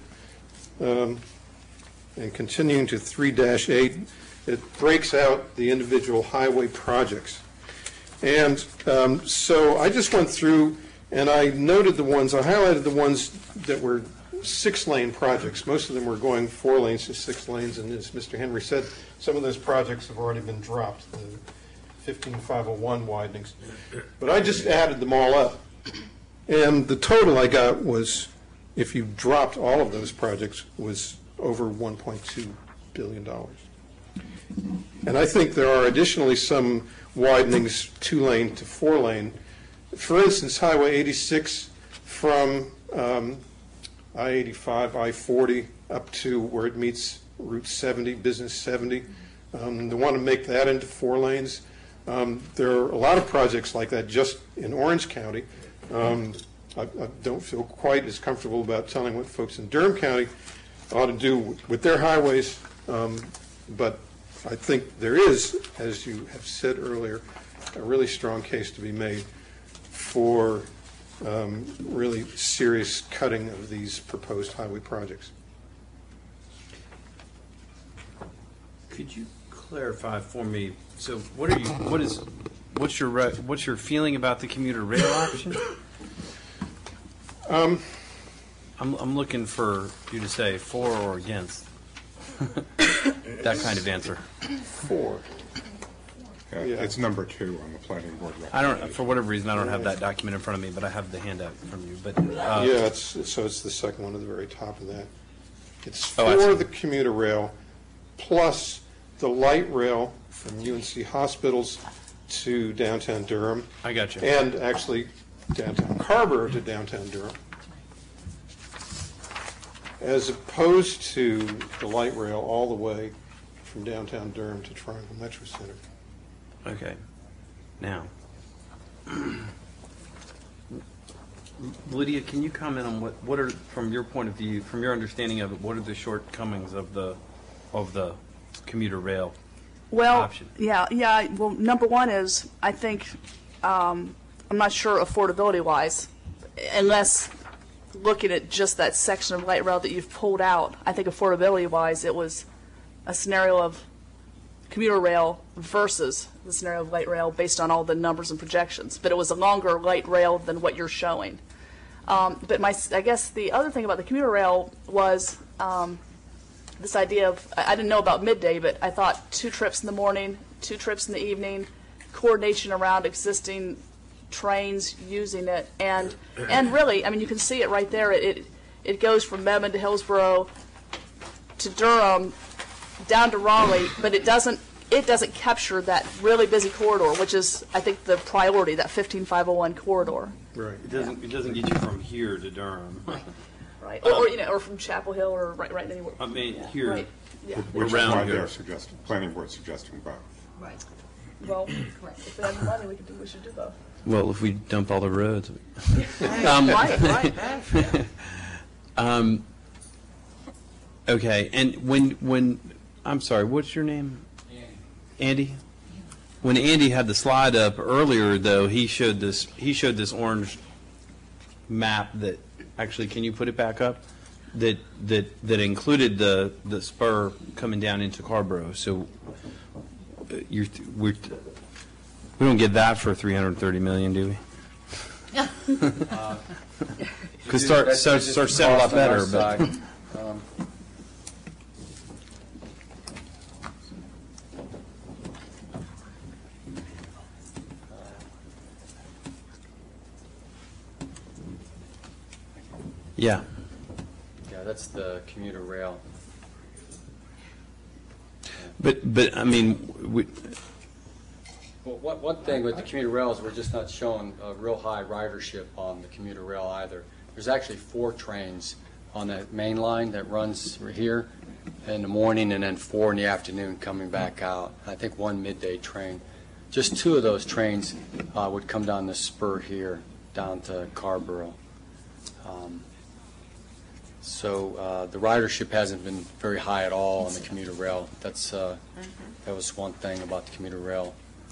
and continuing to 3-8. It breaks out the individual highway projects. And so I just went through and I noted the ones, I highlighted the ones that were 6-lane projects. Most of them were going 4 lanes to 6 lanes, and as Mr. Henry said, some of those projects have already been dropped, the 15501 widenings. But I just added them all up, and the total I got was, if you dropped all of those projects, was over $1.2 billion. And I think there are additionally some widenings 2-lane to 4-lane. For instance, Highway 86 from I-85, I-40 up to where it meets Route 70, Business 70. They want to make that into 4 lanes. There are a lot of projects like that just in Orange County. I don't feel quite as comfortable about telling what folks in Durham County ought to do with their highways, but I think there is, as you have said earlier, a really strong case to be made for really serious cutting of these proposed highway projects. Could you clarify for me? So, what's your feeling about the commuter rail option? I'm looking for you to say for or against. That kind of answer. For. Yeah. It's number 2 on the planning board. I don't, for whatever reason, I don't have that document in front of me, but I have the handout from you. But yeah, it's the second one at the very top of that. It's for the commuter rail plus the light rail from UNC hospitals to downtown Durham. I got you. And actually downtown Carrboro to downtown Durham, as opposed to the light rail all the way from downtown Durham to Triangle Metro Center. Okay. Now, Lydia, can you comment on what are, from your point of view, from your understanding of it, what are the shortcomings of the commuter rail option? Yeah. Well, number one is, I think, I'm not sure affordability-wise, unless looking at just that section of light rail that you've pulled out, I think affordability-wise, it was a scenario of commuter rail versus the scenario of light rail based on all the numbers and projections. But it was a longer light rail than what you're showing. But I guess the other thing about the commuter rail was this idea of, I didn't know about midday, but I thought 2 trips in the morning, 2 trips in the evening, coordination around existing trains using it, and really, I mean, you can see it right there. It goes from Mebane to Hillsborough to Durham down to Raleigh, but it doesn't capture that really busy corridor, which is, I think, the priority, that 15501 corridor. Right. It doesn't get you from here to Durham. Right. Or from Chapel Hill or right anywhere. I mean, here. Right. Yeah. Which is Around why here. they're suggesting, planning board suggesting both. Right. Well, if we have money, we should do both. Well, if we dump all the roads. Right. Okay, and when I'm sorry, what's your name? Andy. When Andy had the slide up earlier, though, he showed this orange map that actually, can you put it back up? That included the spur coming down into Carrboro. So we don't get that for $330 million, do we? Because starts sound a lot better, but. Yeah. Yeah, that's the commuter rail. But I mean, Well, one thing with the commuter rail is we're just not showing a real high ridership on the commuter rail either. There's actually 4 trains on that main line that runs here in the morning and then 4 in the afternoon coming back out. I think 1 midday train. Just 2 of those trains would come down the spur here down to Carrboro. So the ridership hasn't been very high at all on the commuter rail. That was one thing about the commuter rail.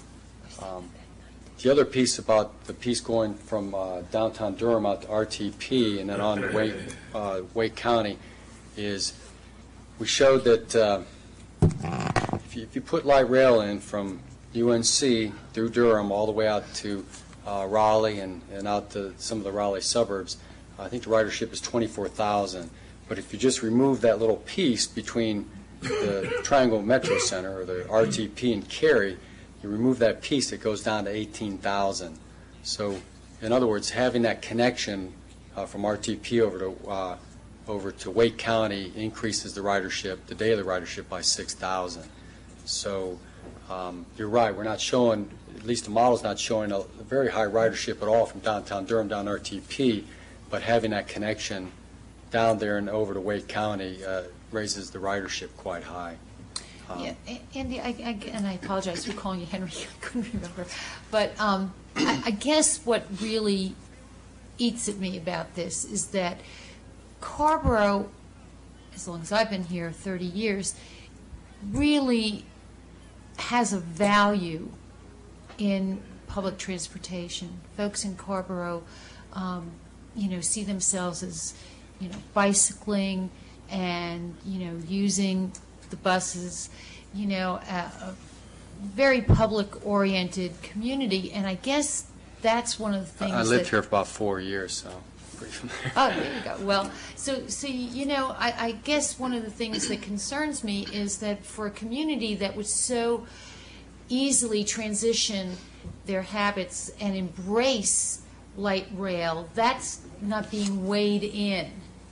The other piece about the piece going from downtown Durham out to RTP and then on to Wake County is we showed that if you put light rail in from UNC through Durham all the way out to Raleigh and out to some of the Raleigh suburbs, I think the ridership is 24,000. But if you just remove that little piece between the Triangle Metro Center, or the RTP, and Cary, you remove that piece, it goes down to 18,000. So, in other words, having that connection from RTP over to Wake County increases the ridership, the daily ridership, by 6,000. So, you're right. We're not showing, at least the model's not showing a very high ridership at all from downtown Durham down RTP, but having that connection down there and over to Wake County raises the ridership quite high. Yeah, Andy, and I apologize for calling you Henry. I couldn't remember. But I guess what really eats at me about this is that Carrboro, as long as I've been here, 30 years, really has a value in public transportation. Folks in Carrboro, see themselves as, bicycling and, using the buses, a very public-oriented community, and I guess that's one of the things I lived here for about 4 years, so I'm pretty familiar. Oh, there you go. Well, so I guess one of the things that concerns me is that for a community that would so easily transition their habits and embrace light rail, that's not being weighed in,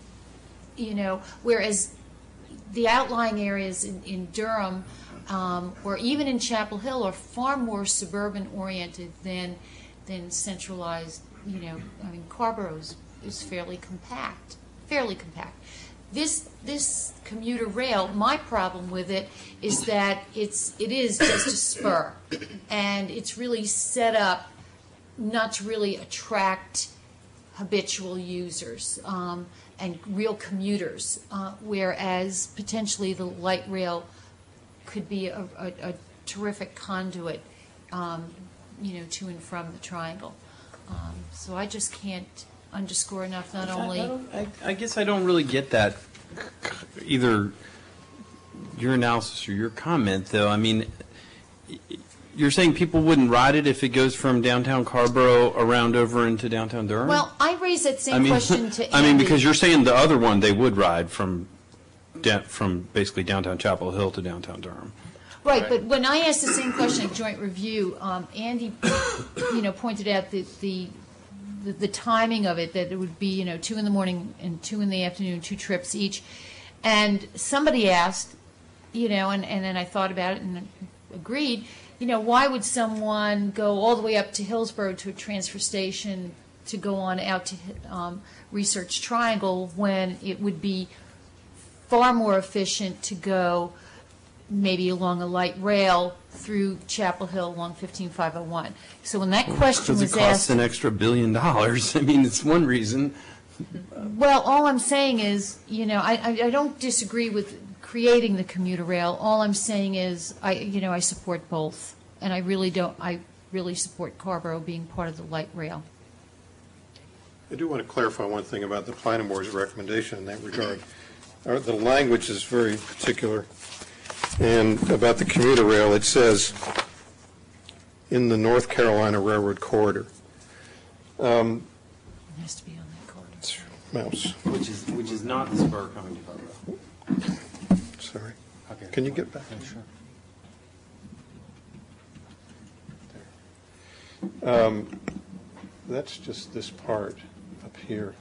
whereas the outlying areas in Durham or even in Chapel Hill are far more suburban oriented than centralized. Carrboro is fairly compact. This commuter rail, my problem with it is that it is just a spur, and it's really set up not to really attract habitual users and real commuters, whereas potentially the light rail could be a terrific conduit, to and from the Triangle. So I just can't underscore enough, not only... I guess I don't really get that, either your analysis or your comment, though. I mean, you're saying people wouldn't ride it if it goes from downtown Carrboro around over into downtown Durham? Well, I raised that same question to Andy. I mean, because you're saying the other one they would ride from basically downtown Chapel Hill to downtown Durham. Right, but when I asked the same question at joint review, Andy, pointed out the timing of it, that it would be, 2 in the morning and 2 in the afternoon, 2 trips each. And somebody asked, and then I thought about it and agreed, why would someone go all the way up to Hillsborough to a transfer station to go on out to Research Triangle when it would be far more efficient to go maybe along a light rail through Chapel Hill along 15501. So when that question was asked... Because it costs an extra $1 billion. I mean, it's one reason. Well, all I'm saying is, I don't disagree with creating the commuter rail. All I'm saying is, I support both. And I really support Carrboro being part of the light rail. I do want to clarify one thing about the planning board's recommendation in that regard. The language is very particular. And about the commuter rail, it says, in the North Carolina Railroad Corridor. It has to be on that corridor. Mouse. Which is not the spur coming to Carrboro. Sorry. Okay. Can you get back? Yeah, sure. That's just this part up here.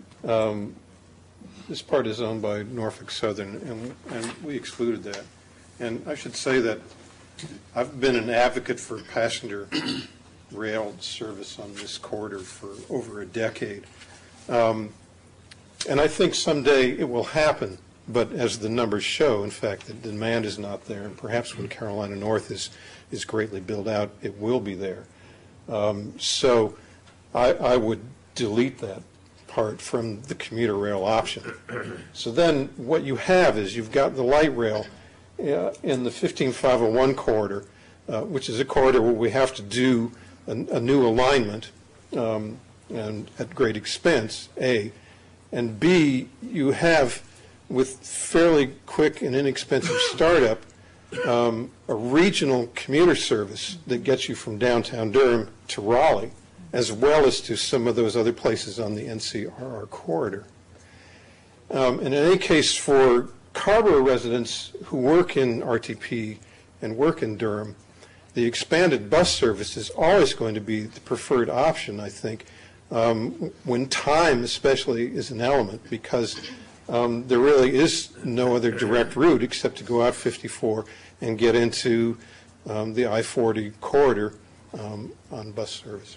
This part is owned by Norfolk Southern, and we excluded that. And I should say that I've been an advocate for passenger rail service on this corridor for over a decade. And I think someday it will happen, but as the numbers show, in fact, the demand is not there, and perhaps when Carolina North is greatly built out, it will be there. So I would delete that part from the commuter rail option. So then what you have is you've got the light rail in the 15501 corridor, which is a corridor where we have to do a new alignment and at great expense, A. And B, you have, with fairly quick and inexpensive startup, a regional commuter service that gets you from downtown Durham to Raleigh, as well as to some of those other places on the NCRR corridor. And in any case, for Carrboro residents who work in RTP and work in Durham, the expanded bus service is always going to be the preferred option, I think, when time especially is an element, because there really is no other direct route except to go out 54 and get into the I-40 corridor on bus service.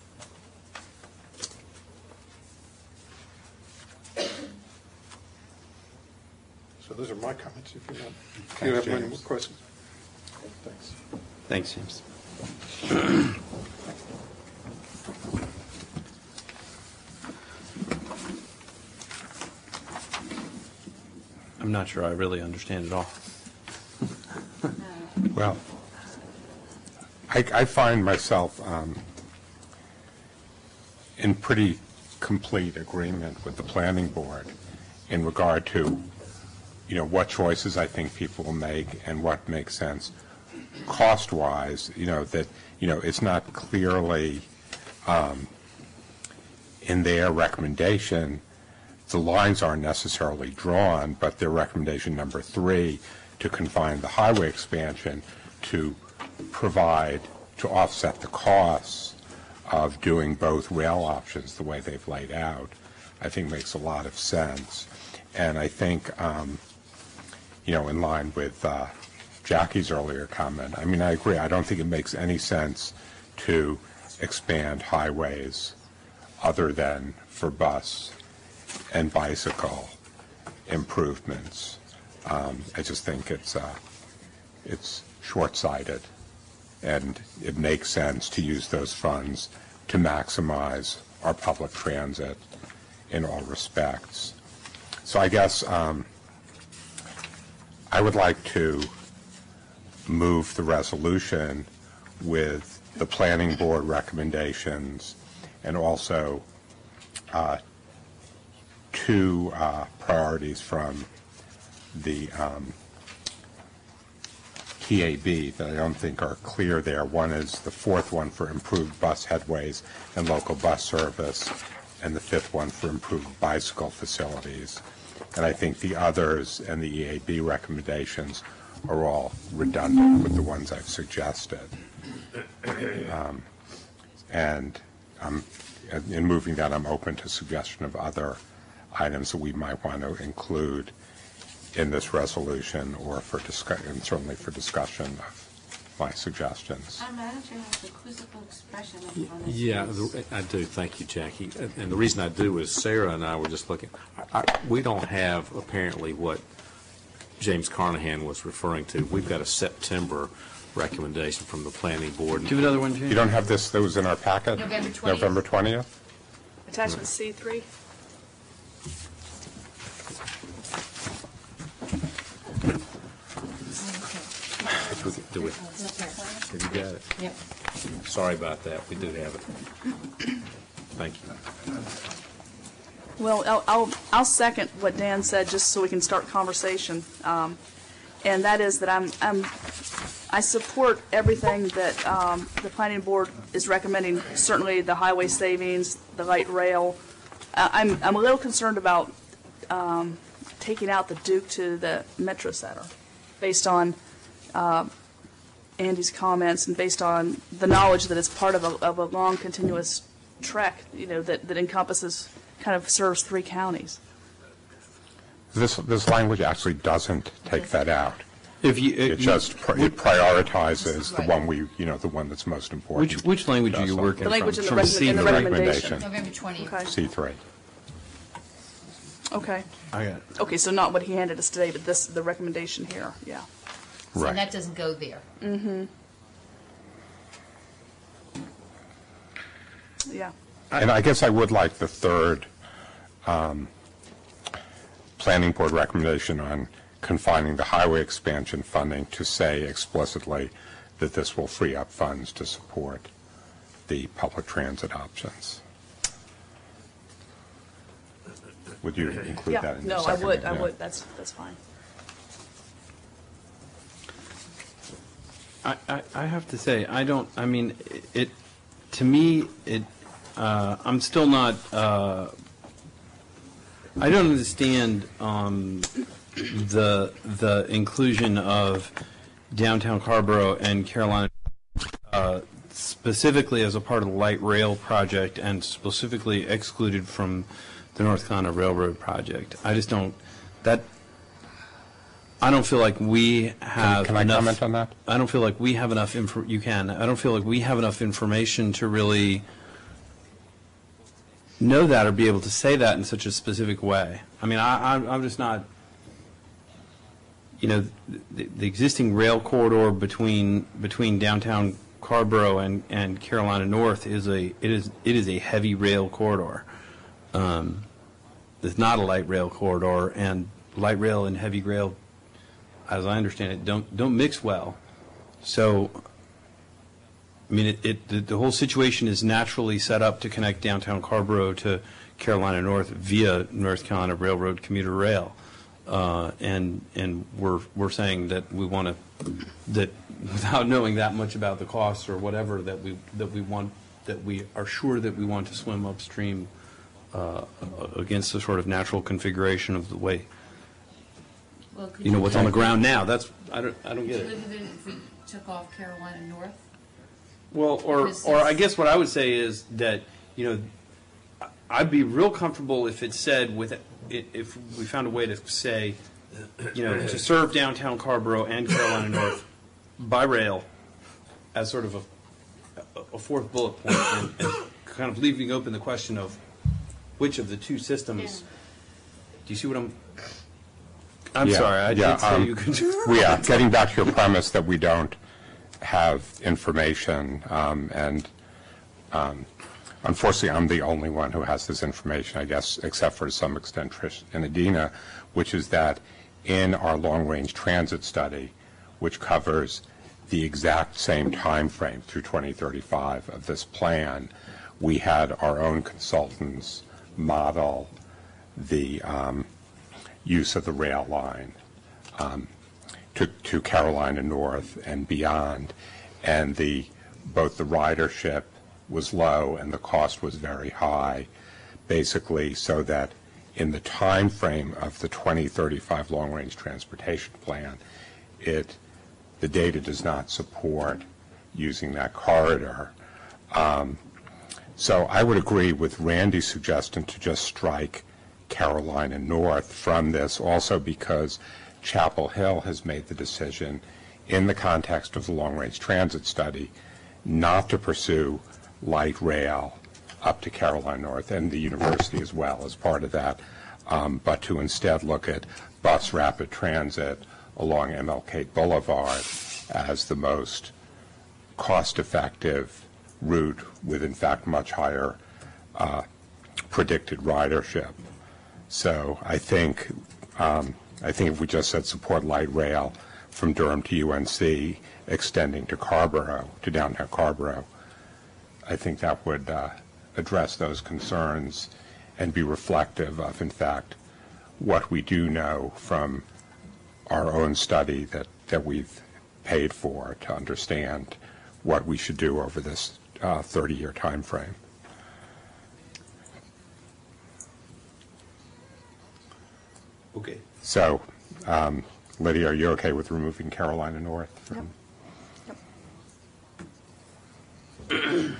So those are my comments. If you have any more questions. Thanks. Thanks, James. I'm not sure I really understand it all. Well, I find myself in pretty complete agreement with the planning board in regard to, what choices I think people will make and what makes sense cost-wise, that, it's not clearly in their recommendation, the lines aren't necessarily drawn, but their recommendation number 3 to confine the highway expansion to provide, to offset the costs of doing both rail options the way they've laid out, I think makes a lot of sense. And I think, in line with Jackie's earlier comment, I agree. I don't think it makes any sense to expand highways other than for bus and bicycle improvements. I just think it's short-sighted, and it makes sense to use those funds to maximize our public transit in all respects. So I guess I would like to move the resolution with the planning board recommendations and also 2 priorities from the TAB that I don't think are clear there. One is the 4th one for improved bus headways and local bus service, and the 5th one for improved bicycle facilities. And I think the others and the EAB recommendations are all redundant with the ones I've suggested. And in moving that, I'm open to suggestion of other items that we might want to include in this resolution, or for and certainly for discussion of my suggestions. Our manager has a quizzical expression. Yeah, I do. Thank you, Jackie. And the reason I do is Sarah and I were just looking. We don't have apparently what James Carnahan was referring to. We've got a September recommendation from the planning board. Give another one, James. You don't have this that was in our packet? November 20th. November 20th? Attachment C3? Have you got it? Yep. Sorry about that. We do have it. Thank you. Well, I'll second what Dan said, just so we can start conversation. And that is that I support everything that the planning board is recommending. Certainly the highway savings, the light rail. I'm a little concerned about taking out the Duke to the Metro Center, based on Andy's comments and based on the knowledge that it's part of a long continuous trek, that encompasses, kind of serves 3 counties. This language actually doesn't take that out. If you, It just it prioritizes the one the one that's most important. which language are you working The language in from? the, From in the C3. recommendation. November 20th. Okay. C3. Okay. I got it. Okay, so not what he handed us today, but the recommendation here, yeah. So Right. that doesn't go there. Mm-hmm. Yeah. And I guess I would like the 3rd planning board recommendation on confining the highway expansion funding to say explicitly that this will free up funds to support the public transit options. Would you include that in your No, I second? would, Yeah. that's fine. I have to say, I don't, I mean, to me, I'm still not, I don't understand the inclusion of downtown Carrboro and Carolina specifically as a part of the light rail project and specifically excluded from the North Carolina Railroad project. I just don't, I don't feel like we have Can I enough, comment on that? I don't feel like we have enough you can. I don't feel like we have enough information to really know that or be able to say that in such a specific way. I mean, I'm just not, you know, the existing rail corridor between downtown Carrboro and Carolina North is a heavy rail corridor. It's not a light rail corridor, and light rail and heavy rail, as I understand it, don't mix well. So, I mean, the whole situation is naturally set up to connect downtown Carrboro to Carolina North via North Carolina Railroad commuter rail, and we're saying that we want to, that without knowing that much about the costs or whatever, that we are sure that we want to swim upstream against the sort of natural configuration of the way. Well, could You know what's on the ground now. That's I don't get it. live with it if we took off Carolina North? Well, or I guess what I would say is that, you know, I'd be real comfortable if it said if we found a way to say, you know, to serve downtown Carrboro and Carolina North by rail as sort of a fourth bullet point, and kind of leaving open the question of which of the two systems. Do you see what I'm Yeah, sorry, I did say you could. Yeah, getting back to your premise that we don't have information, and unfortunately, I'm the only one who has this information, I guess, except for to some extent Trish and Adina, which is that in our long-range transit study, which covers the exact same time frame through 2035 of this plan, we had our own consultants model the use of the rail line to Carolina North and beyond, and both the ridership was low and the cost was very high, basically so that in the time frame of the 2035 long-range transportation plan, the data does not support using that corridor. So I would agree with Randy's suggestion to just strike Carolina North from this, also because Chapel Hill has made the decision in the context of the long-range transit study not to pursue light rail up to Carolina North, and the university as well as part of that, but to instead look at bus rapid transit along MLK Boulevard as the most cost-effective route with, in fact, much higher predicted ridership. So I think if we just said support light rail from Durham to UNC, extending to Carrboro, to downtown Carrboro, I think that would address those concerns and be reflective of, in fact, what we do know from our own study that we've paid for to understand what we should do over this 30-year time frame. Okay. So, Lydia, are you okay with removing Carolina North from? And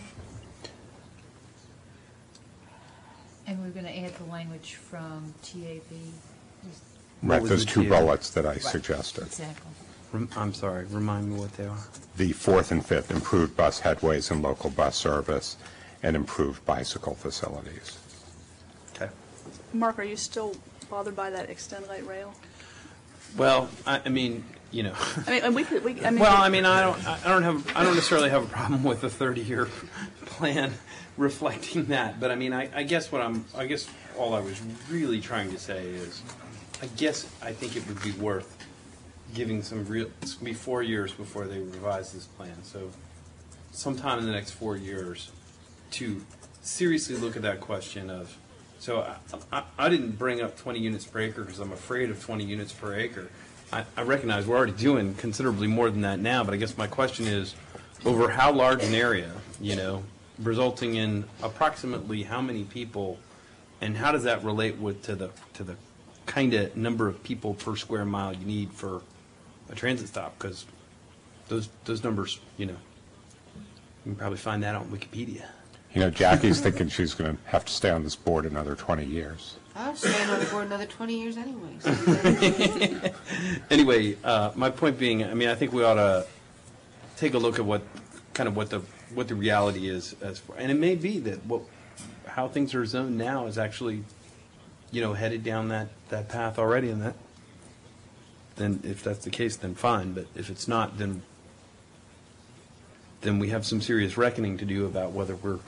we're going to add the language from TAB. Right, was those the two TAB? bullets that I suggested. Exactly. I'm sorry, remind me what they are. The fourth and fifth, improved bus headways and local bus service, and improved bicycle facilities. Okay. Mark, are you still bothered by that extend light rail? Well, I mean, you know. I mean, Well, I mean, I don't necessarily have a problem with the 30-year plan reflecting that, but I mean, I guess all I was really trying to say is, I think it would be worth giving it's going to be 4 years before they revise this plan, so sometime in the next 4 years to seriously look at that question of, so I didn't bring up 20 units per acre because I'm afraid of 20 units per acre. I recognize we're already doing considerably more than that now, but I guess my question is, over how large an area, resulting in approximately how many people, and how does that relate to the kind of number of people per square mile you need for a transit stop? Because those numbers, you can probably find that on Wikipedia. Jackie's thinking she's going to have to stay on this board another 20 years. I was staying on the board another 20 years anyway. Anyway, my point being, I think we ought to take a look at what the reality is, and it may be that how things are zoned now is actually, headed down that path already, and then if that's the case, then fine. But if it's not, then we have some serious reckoning to do about whether we're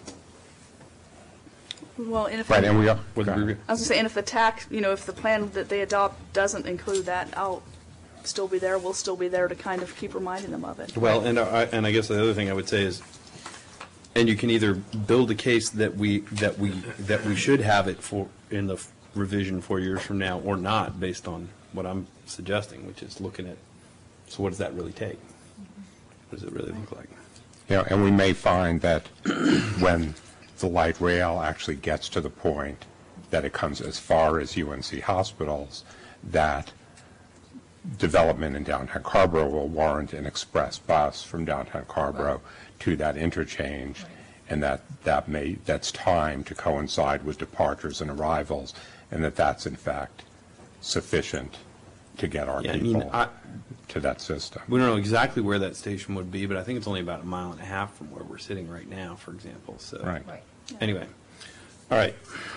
Well, and if Right, and we are. I was going to say, and if the tax, if the plan that they adopt doesn't include that, I'll still be there. We'll still be there to kind of keep reminding them of it. Well, and I guess the other thing I would say is, and you can either build a case that we should have it in the revision 4 years from now, or not, based on what I'm suggesting, which is looking at, so what does that really take? What does it really look like? And we may find that when the light rail actually gets to the point that it comes as far as UNC hospitals, that development in downtown Carrboro will warrant an express bus from downtown Carrboro to that interchange, and that's timed to coincide with departures and arrivals, and that's in fact sufficient to get our people to that system. We don't know exactly where that station would be, but I think it's only about 1.5 miles from where we're sitting right now, for example. So, Right. Anyway, all right.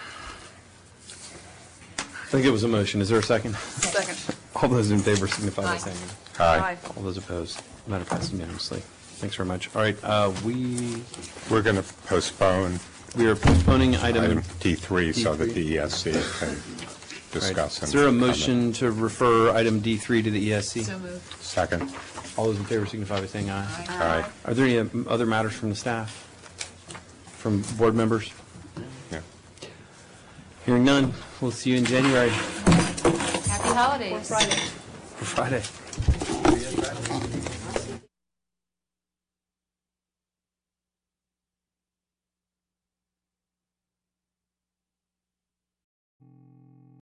I think it was a motion. Is there a second? Second. All those in favor signify by saying Aye. Aye. All those opposed. Matter passes unanimously. Thanks very much. All right, We're going to postpone we are postponing item D3 so that D3. the ESC can All right. discuss. Is there a motion to refer item D3 to the ESC? So moved. Second. All those in favor signify by saying aye. Aye. Are there any other matters from the staff? From board members? Yeah. Hearing none, we'll see you in January Happy holidays. for Friday.